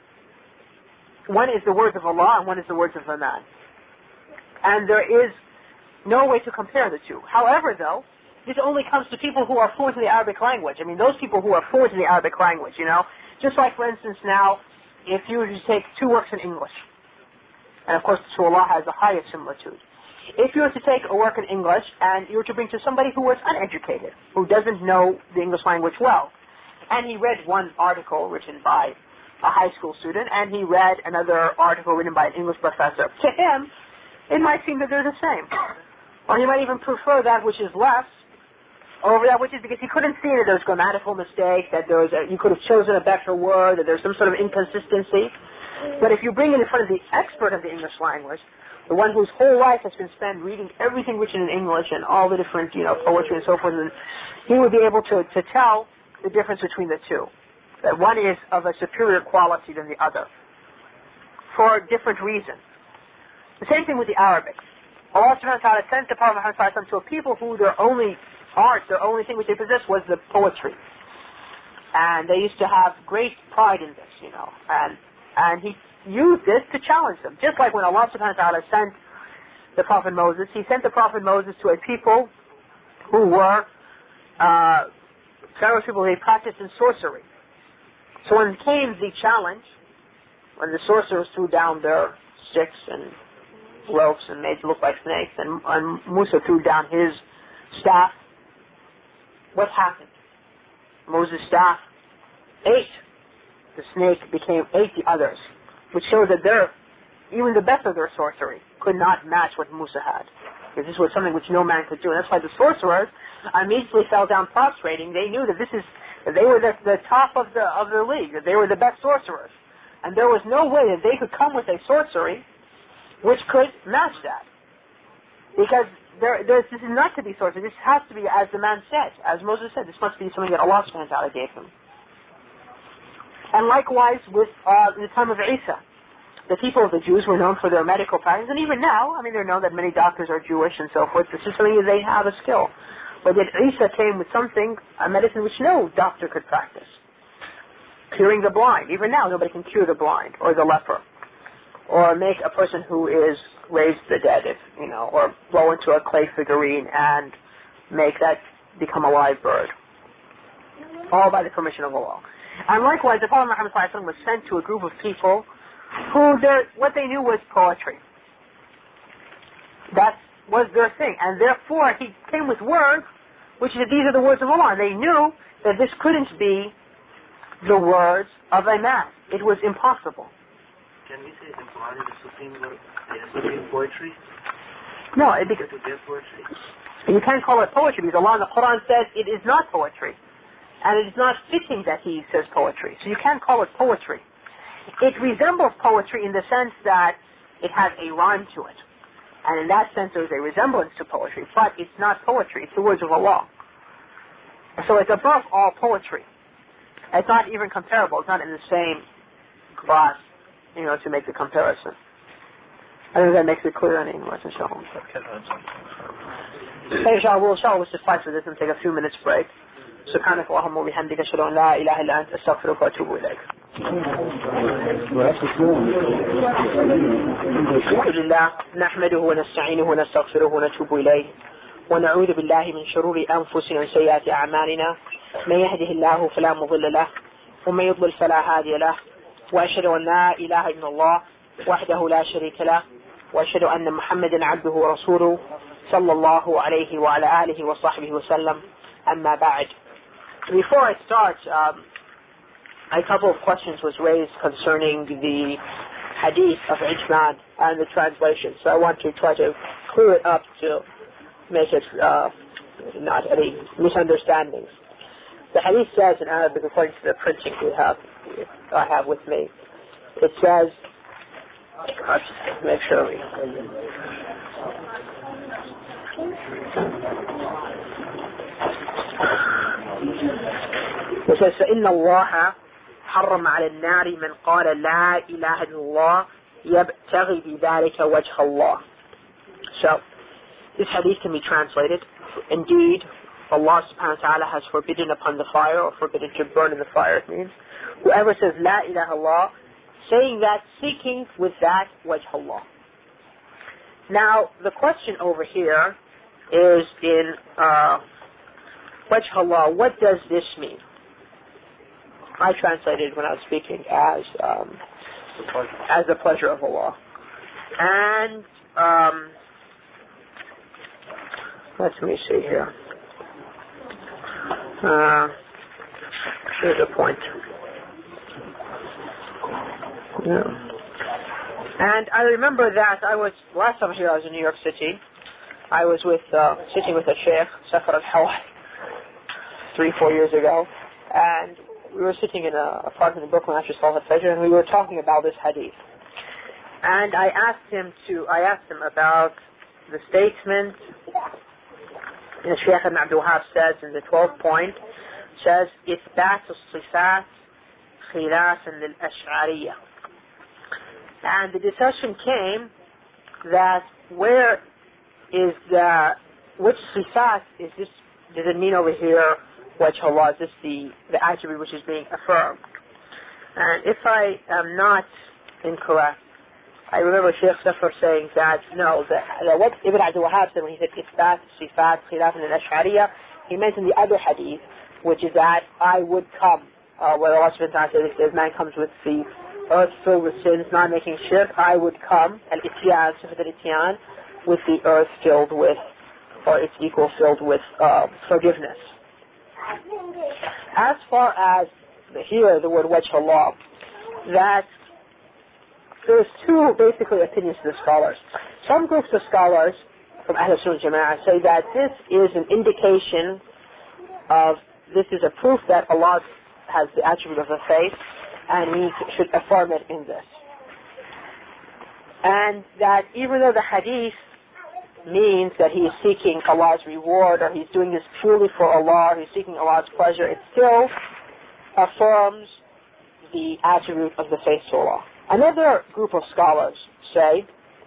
one is the words of Allah and one is the words of a man. And there is no way to compare the two. However, though, this only comes to people who are fluent in the Arabic language. I mean, those people who are fluent in the Arabic language, you know. Just like, for instance, now, if you were to take two works in English, and of course, to Allah has the highest similitude. If you were to take a work in English and you were to bring to somebody who was uneducated, who doesn't know the English language well, and he read one article written by a high school student, and he read another article written by an English professor, to him, it might seem that they're the same. Or he might even prefer that which is less over that which is, because he couldn't see that there was grammatical mistake, that there was a, you could have chosen a better word, that there's some sort of inconsistency. But if you bring it in front of the expert of the English language, the one whose whole life has been spent reading everything written in English and all the different, you know, poetry and so forth, and he would be able to, to tell the difference between the two. That one is of a superior quality than the other, for different reasons. The same thing with the Arabic. Allah subhanahu wa ta'ala sent the Prophet Muhammad sallallahu alaihi wasallam to a people who their only art, their only thing which they possessed was the poetry. And they used to have great pride in this, you know. And and he used this to challenge them. Just like when Allah subhanahu wa ta'ala sent the Prophet Moses, he sent the Prophet Moses to a people who were uh, several people they practiced in sorcery. So when came the challenge, when the sorcerers threw down their sticks and ropes and made it look like snakes, and, and Musa threw down his staff, what happened? Moses' staff ate. The snake became ate the others, which shows that their, even the best of their sorcery could not match what Musa had. Because this was something which no man could do. And that's why the sorcerers immediately fell down prostrating. They knew that this is, that they were the, the top of the of their league, that they were the best sorcerers. And there was no way that they could come with a sorcery which could match that. Because there, this is not to be sorcery. This has to be as the man said, as Moses said. This must be something that Allah subhanahu wa ta'ala gave him. And likewise with uh, in the time of Isa, the people of the Jews were known for their medical practice, and even now, I mean, they're known that many doctors are Jewish and so forth. This is something that they have a skill. But yet Isa came with something, a medicine which no doctor could practice. Curing the blind. Even now, nobody can cure the blind or the leper, or make a person who is raised the dead, if you know, or blow into a clay figurine and make that become a live bird. All by the permission of Allah. And likewise, the Prophet Muhammad sallallahu alaihi wasallam was sent to a group of people who their, what they knew was poetry. That was their thing. And therefore, he came with words, which is, these are the words of Allah. And they knew that this couldn't be the words of a man. It was impossible. Can we say the Quran is the supreme, the supreme poetry? No, it, because poetry. You can't call it poetry because Allah in the Quran says it is not poetry. And it is not fitting that He says poetry. So you can't call it poetry. It resembles poetry in the sense that it has a rhyme to it. And in that sense there is a resemblance to poetry. But it's not poetry. It's the words of Allah. So it's above all poetry. It's not even comparable. It's not in the same class, you know, to make the comparison. I think that makes it clear in English, inshallah. Okay, inshallah, we'll, inshallah, we'll suffice for this and take a few minutes break. سبحانك اللهم وبحمدك أشهد أن لا إله إلا أنت أستغفرك وأتوب إليك. الحمد لله نحمده ونستعينه ونستغفره ونتوب إليه ونعوذ بالله من شرور أنفسنا وسيئات أعمالنا من يهده الله فلا مضل له ومن يضلل فلا هادي له وأشهد أن لا إله إلا الله وحده لا شريك له وأشهد أن محمدا عبده ورسوله صلى الله عليه وعلى آله وصحبه وسلم أما بعد. Before I start, um, a couple of questions was raised concerning the hadith of Ijman and the translation. So I want to try to clear it up to make it uh, not any misunderstandings. The hadith says in Arabic, according to the printing we have, I have with me, it says, I'll just make sure we... It says, فَإِنَّ اللَّهَ حَرَّمَ عَلَى النَّارِ مَنْ قَالَ لَا إِلَهَ إِلَّا اللَّهِ يَبْتَغِي بِذَلِكَ وَجْهَ اللَّهِ. So, this hadith can be translated, indeed, Allah subhanahu wa ta'ala has forbidden upon the fire, or forbidden to burn in the fire, it means, whoever says La ilaha illallah, saying that, seeking with that wajh Allah. Now, the question over here is in uh, wajh Allah, what does this mean? I translated when I was speaking as um, as the pleasure of Allah. And um, let me see here. Uh, here's a point. Yeah. And I remember that I was, last time here I was in New York City, I was with, uh, sitting with a sheikh, Safar al-Hawai, three, four years ago, and we were sitting in a apartment in Brooklyn after Salat Fajr, and we were talking about this hadith. And I asked him to, I asked him about the statement that Shaykh Ibn Abdul Wahhab says in the twelfth point, says, إثبات الصفات خلافا للأشعرية. And the discussion came that where is the, which sifat is this, does it mean over here, wajh Allah, is this the, the attribute which is being affirmed? And if I am not incorrect, I remember Shaykh Safar saying that, no, that, that what Ibn Abdul Wahhab said when he said, إثبات صفات خلافا للأشعرية, he mentioned the other hadith, which is that I would come, uh, where Allah subhanahu wa ta'ala says, man comes with the earth filled with sins, not making shirk, I would come, al-ityan, sifat al-ityan, with the earth filled with, or its equal filled with uh, forgiveness. As far as here, the word wajh Allah, that there's two basically opinions to the scholars. Some groups of scholars from Ahl Sunnah Jama'ah say that this is an indication of, this is a proof that Allah has the attribute of a face, and we should affirm it in this. And that even though the hadith means that he is seeking Allah's reward, or he's doing this purely for Allah, or he's seeking Allah's pleasure, it still affirms the attribute of the face to Allah. Another group of scholars say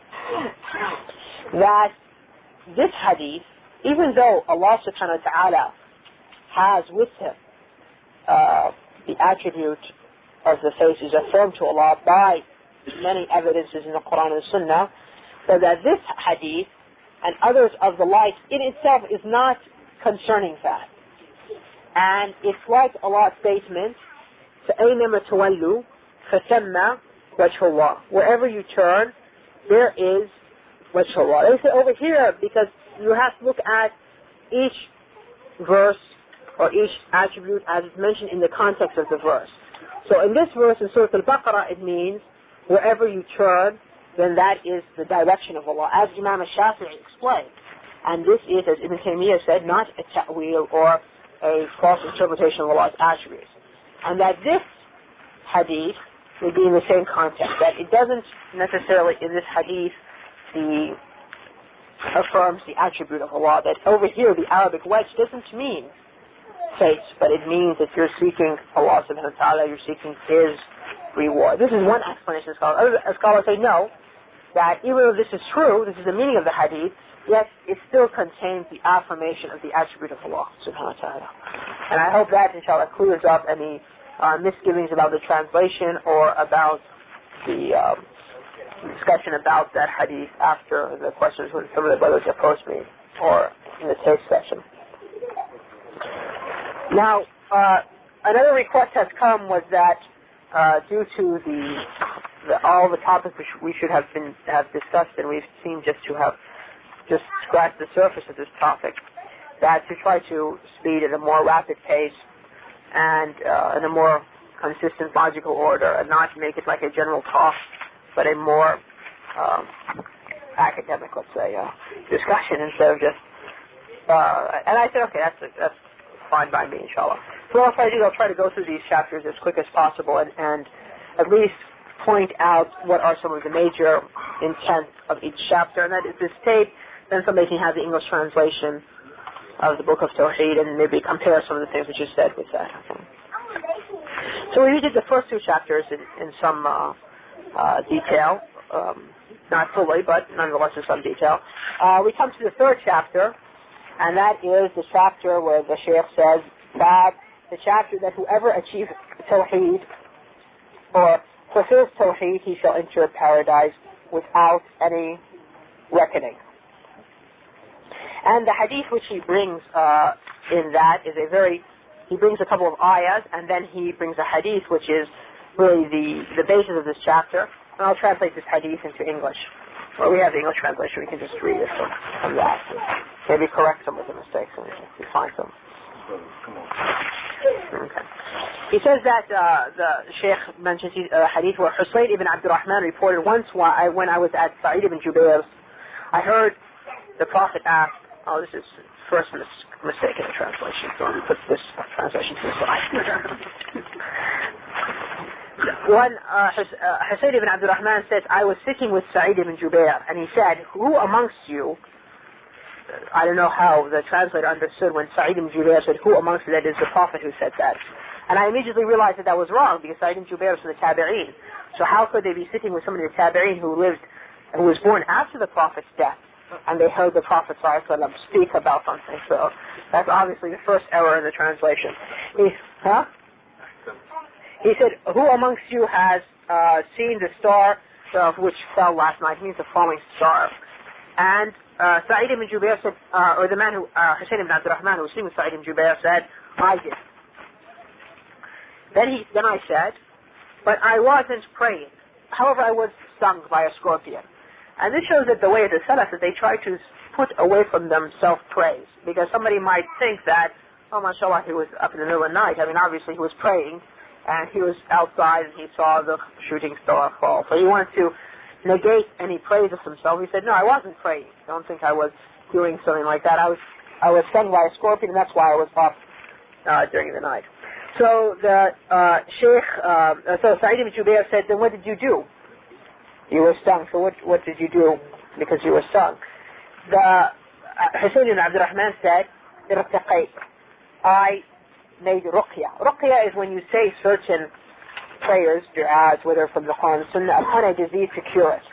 that this hadith, even though Allah subhanahu wa ta'ala has with him uh, the attribute of the face is affirmed to Allah by many evidences in the Quran and Sunnah, so that this hadith and others of the like in itself is not concerning that. And it's like Allah's statement, فَأَيْنَمَا تُوَلُّوا فَثَمَّ وَجْهُ اللَّهِ. Wherever you turn, there is wajh Allah. They say over here, because you have to look at each verse or each attribute as it's mentioned in the context of the verse. So in this verse in Surah Al-Baqarah, it means wherever you turn, then that is the direction of Allah, as Imam al-Shafi'i explained. And this is, as Ibn Taymiyyah said, not a ta'wil or a false interpretation of Allah's attributes. And that this hadith would be in the same context, that it doesn't necessarily, in this hadith, the affirms the attribute of Allah, that over here the Arabic wajh doesn't mean face, but it means that you're seeking Allah subhanahu wa ta'ala, you're seeking His reward. This is one explanation of scholars. Other scholars say no, that even though this is true, this is the meaning of the hadith, yet it still contains the affirmation of the attribute of Allah subhanahu wa ta'ala. And I hope that, inshallah, clears up any uh, misgivings about the translation or about the um, discussion about that hadith after the questions when some of the brothers approached me or in the tape session. Now, uh, another request has come was that uh, due to the, the all the topics which we should have been have discussed, and we've seemed just to have just scratched the surface of this topic, that to try to speed at a more rapid pace and uh, in a more consistent logical order, and not make it like a general talk, but a more um, academic, let's say, uh, discussion instead of just. Uh, and I said, okay, that's that's. fine by me, inshallah. So what I do, I'll try to go through these chapters as quick as possible and, and at least point out what are some of the major intents of each chapter. And that is this tape, then somebody can have the English translation of the Book of Tawheed and maybe compare some of the things that you said with that. Okay. So we did the first two chapters in, in some uh, uh, detail, um, not fully, but nonetheless in some detail. Uh, we come to the third chapter, and that is the chapter where the Shaykh says that the chapter that whoever achieves Tawheed or fulfills Tawheed, he shall enter paradise without any reckoning. And the hadith which he brings uh, in that is a very, he brings a couple of ayahs, and then he brings a hadith which is really the, the basis of this chapter. And I'll translate this hadith into English. Well, we have the English translation, we can just read it from, from that. Maybe correct some of the mistakes and we find them. Okay. He says that uh, the Shaykh mentions a uh, hadith where Husayn ibn Abdul Rahman reported once while I, when I was at Sa'id ibn Jubair's, I heard the Prophet ask, oh, this is first mistake in the translation, so I'll put this translation to the side. One, uh, Husayn ibn Abdul Rahman says, I was sitting with Sa'id ibn Jubair, and he said, who amongst you, I don't know how the translator understood when Sa'id ibn Jubair said, who amongst you, that is the Prophet who said that. And I immediately realized that that was wrong, because Sa'id ibn Jubair was from the Tabi'een. So how could they be sitting with somebody in the Tabi'een who lived, who was born after the Prophet's death, and they heard the Prophet ﷺ speak about something? So that's obviously the first error in the translation. He, huh? He said, who amongst you has uh, seen the star uh, which fell last night? It means the falling star. And uh, Sa'id ibn Jubair said, uh, or the man who, uh, Husayn ibn Abdul Rahman, who was sitting with Sa'id ibn Jubair, said, I did. Then, he, then I said, but I wasn't praying. However, I was stung by a scorpion. And this shows that the way of the Salaf is they try to put away from them self-praise. Because somebody might think that, oh, mashallah, he was up in the middle of the night. I mean, obviously he was praying, and he was outside, and he saw the shooting star fall. So he wanted to negate any praise of himself. He said, no, I wasn't praying. Don't think I was doing something like that. I was I was stung by a scorpion, and that's why I was up uh, during the night. So the uh, Sheikh, uh, so Sa'id ibn Jubair said, then what did you do? You were stung. So what what did you do because you were stung? The uh, Husayn ibn Abdul Rahman said, irtaqayt. I made ruqya. Ruqya is when you say certain prayers, du'as, whether from the Quran and Sunnah, upon a disease to cure it.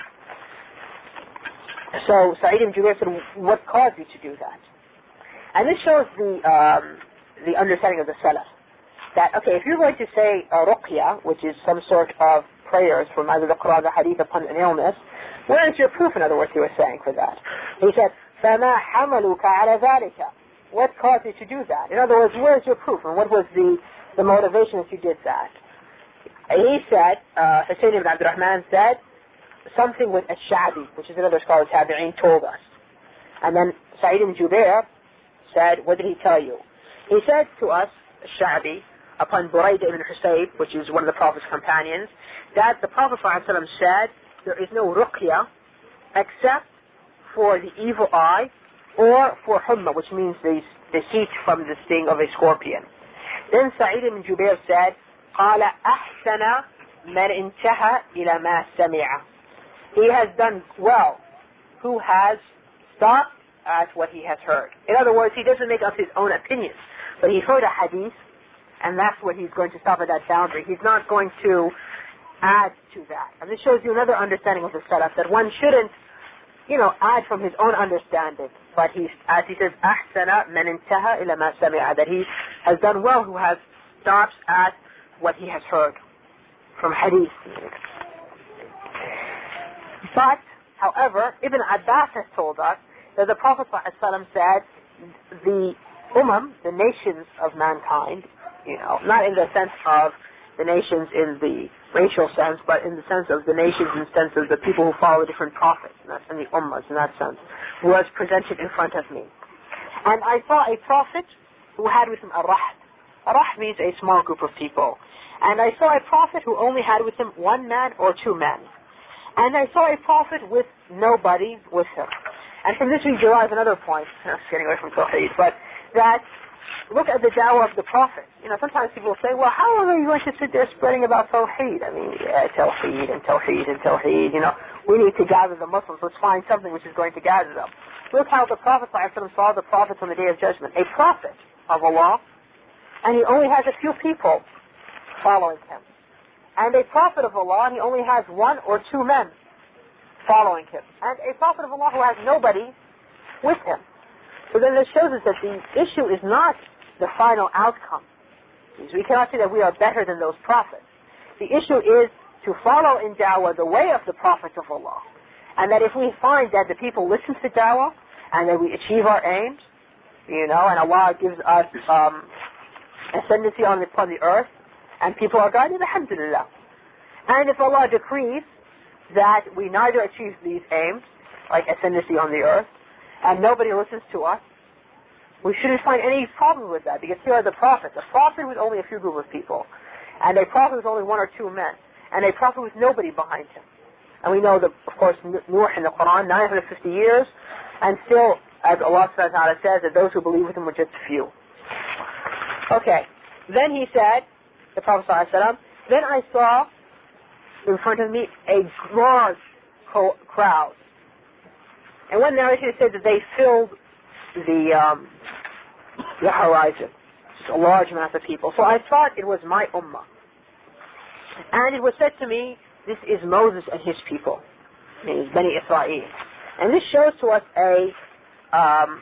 So Sa'id ibn Jubair said, what caused you to do that? And this shows the um, the understanding of the Salaf. That, okay, if you're going to say a ruqya, which is some sort of prayers from either the Quran or the Hadith upon an illness, where is your proof, in other words, he was saying for that? He said, فَمَا حَمَلُكَ عَلَى ذَلِكَ. What caused you to do that? In other words, where is your proof, and what was the, the motivation that you did that? He said, uh, Husayn ibn Abdul Rahman said, something with Ash-Sha'bi, which is another scholar of Tabi'een, told us. And then Sa'id ibn Jubair said, what did he tell you? He said to us, Ash-Sha'bi, upon Burayda ibn Husayb, which is one of the Prophet's companions, that the Prophet ﷺ said, there is no ruqya except for the evil eye or for humma, which means the, the heat from the sting of a scorpion. Then Sa'id ibn Jubair said, قال أحسن من انتهى إلى ما سمع. He has done well who has stopped at what he has heard. In other words, he doesn't make up his own opinions, but he heard a hadith, and that's what he's going to stop at that boundary. He's not going to add to that. And this shows you another understanding of the Salaf, that one shouldn't, you know, add from his own understanding. But he, as he says, أحسن من انتهى إلى ما سمع, that he has done well who has stopped at what he has heard from hadith. But, however, Ibn Abbas has told us that the Prophet ﷺ said, the ummah, the nations of mankind, you know, not in the sense of the nations in the racial sense, but in the sense of the nations in the sense of the people who follow different prophets, and that's in the ummahs in that sense, was presented in front of me. And I saw a prophet who had with him a rahd. A rahd means a small group of people. And I saw a prophet who only had with him one man or two men. And I saw a prophet with nobody with him. And from this we derive another point, I'm getting away from Tawheed, but that look at the dawah of the Prophet. You know, sometimes people say, well, how are you going to sit there spreading about Tawheed? I mean, yeah, Tawheed and Tawheed and Tawheed, you know, we need to gather the Muslims. Let's find something which is going to gather them. Look how the Prophet ﷺ saw the prophets on the Day of Judgment. A prophet of Allah, and he only has a few people following him. And a prophet of Allah, and he only has one or two men following him. And a prophet of Allah who has nobody with him. So then this shows us that the issue is not the final outcome. We cannot say that we are better than those prophets. The issue is to follow in da'wah the way of the prophets of Allah. And that if we find that the people listen to da'wah, and that we achieve our aims, you know, and Allah gives us um, ascendancy on the, upon the earth, and people are guided, alhamdulillah. And if Allah decrees that we neither achieve these aims, like ascendancy on the earth, and nobody listens to us, we shouldn't find any problem with that, because here are the prophets. A prophet with only a few group of people, and a prophet with only one or two men, and a prophet with nobody behind him. And we know that, of course, Nuh in the Quran, nine hundred fifty years, and still as Allah subhanahu wa ta'ala says, that those who believe with him were just few. Okay. Then he said, the Prophet sallallahu alaihi wasallam, then I saw in front of me a large co- crowd. And one narration said that they filled the um, the horizon. Just a large mass of people. So I thought it was my ummah. And it was said to me, this is Moses and his people. It is Bani Israel. And this shows to us a um,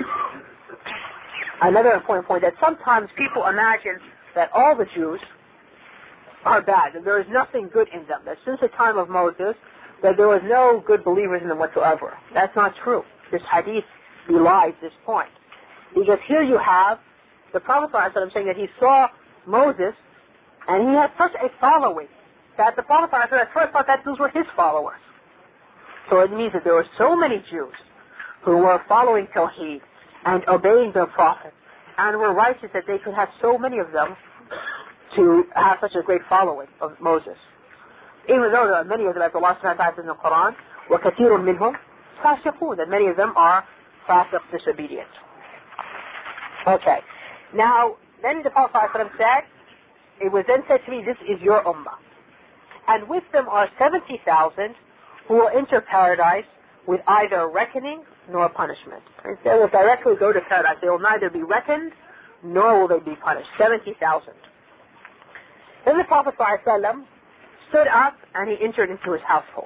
another important point, that sometimes people imagine that all the Jews are bad, that there is nothing good in them, that since the time of Moses, that there was no good believers in them whatsoever. That's not true. This hadith belies this point. Because here you have the Prophet ﷺ saying that he saw Moses and he had such a following that the Prophet ﷺ at first thought that those were his followers. So it means that there were so many Jews who were following Tawheed and obeying their Prophet and were righteous that they could have so many of them to have such a great following of Moses. Even though there are many of them, as Allah subhanahu wa ta'ala says in the Quran, وَكَثِيرٌ مِّنْهُمْ فَاسِقُونَ, that many of them are fasiq, disobedient. Okay. Now, then the Prophet ﷺ said, it was then said to me, this is your ummah. And with them are seventy thousand who will enter paradise with either reckoning nor punishment. They will directly go to paradise. They will neither be reckoned nor will they be punished. seventy thousand. Then the Prophet ﷺ stood up and he entered into his household.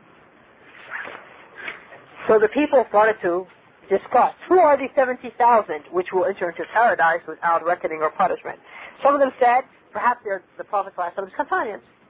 So the people started to discuss, who are these seventy thousand which will enter into paradise without reckoning or punishment? Some of them said, perhaps they're the Prophet ﷺ's companions.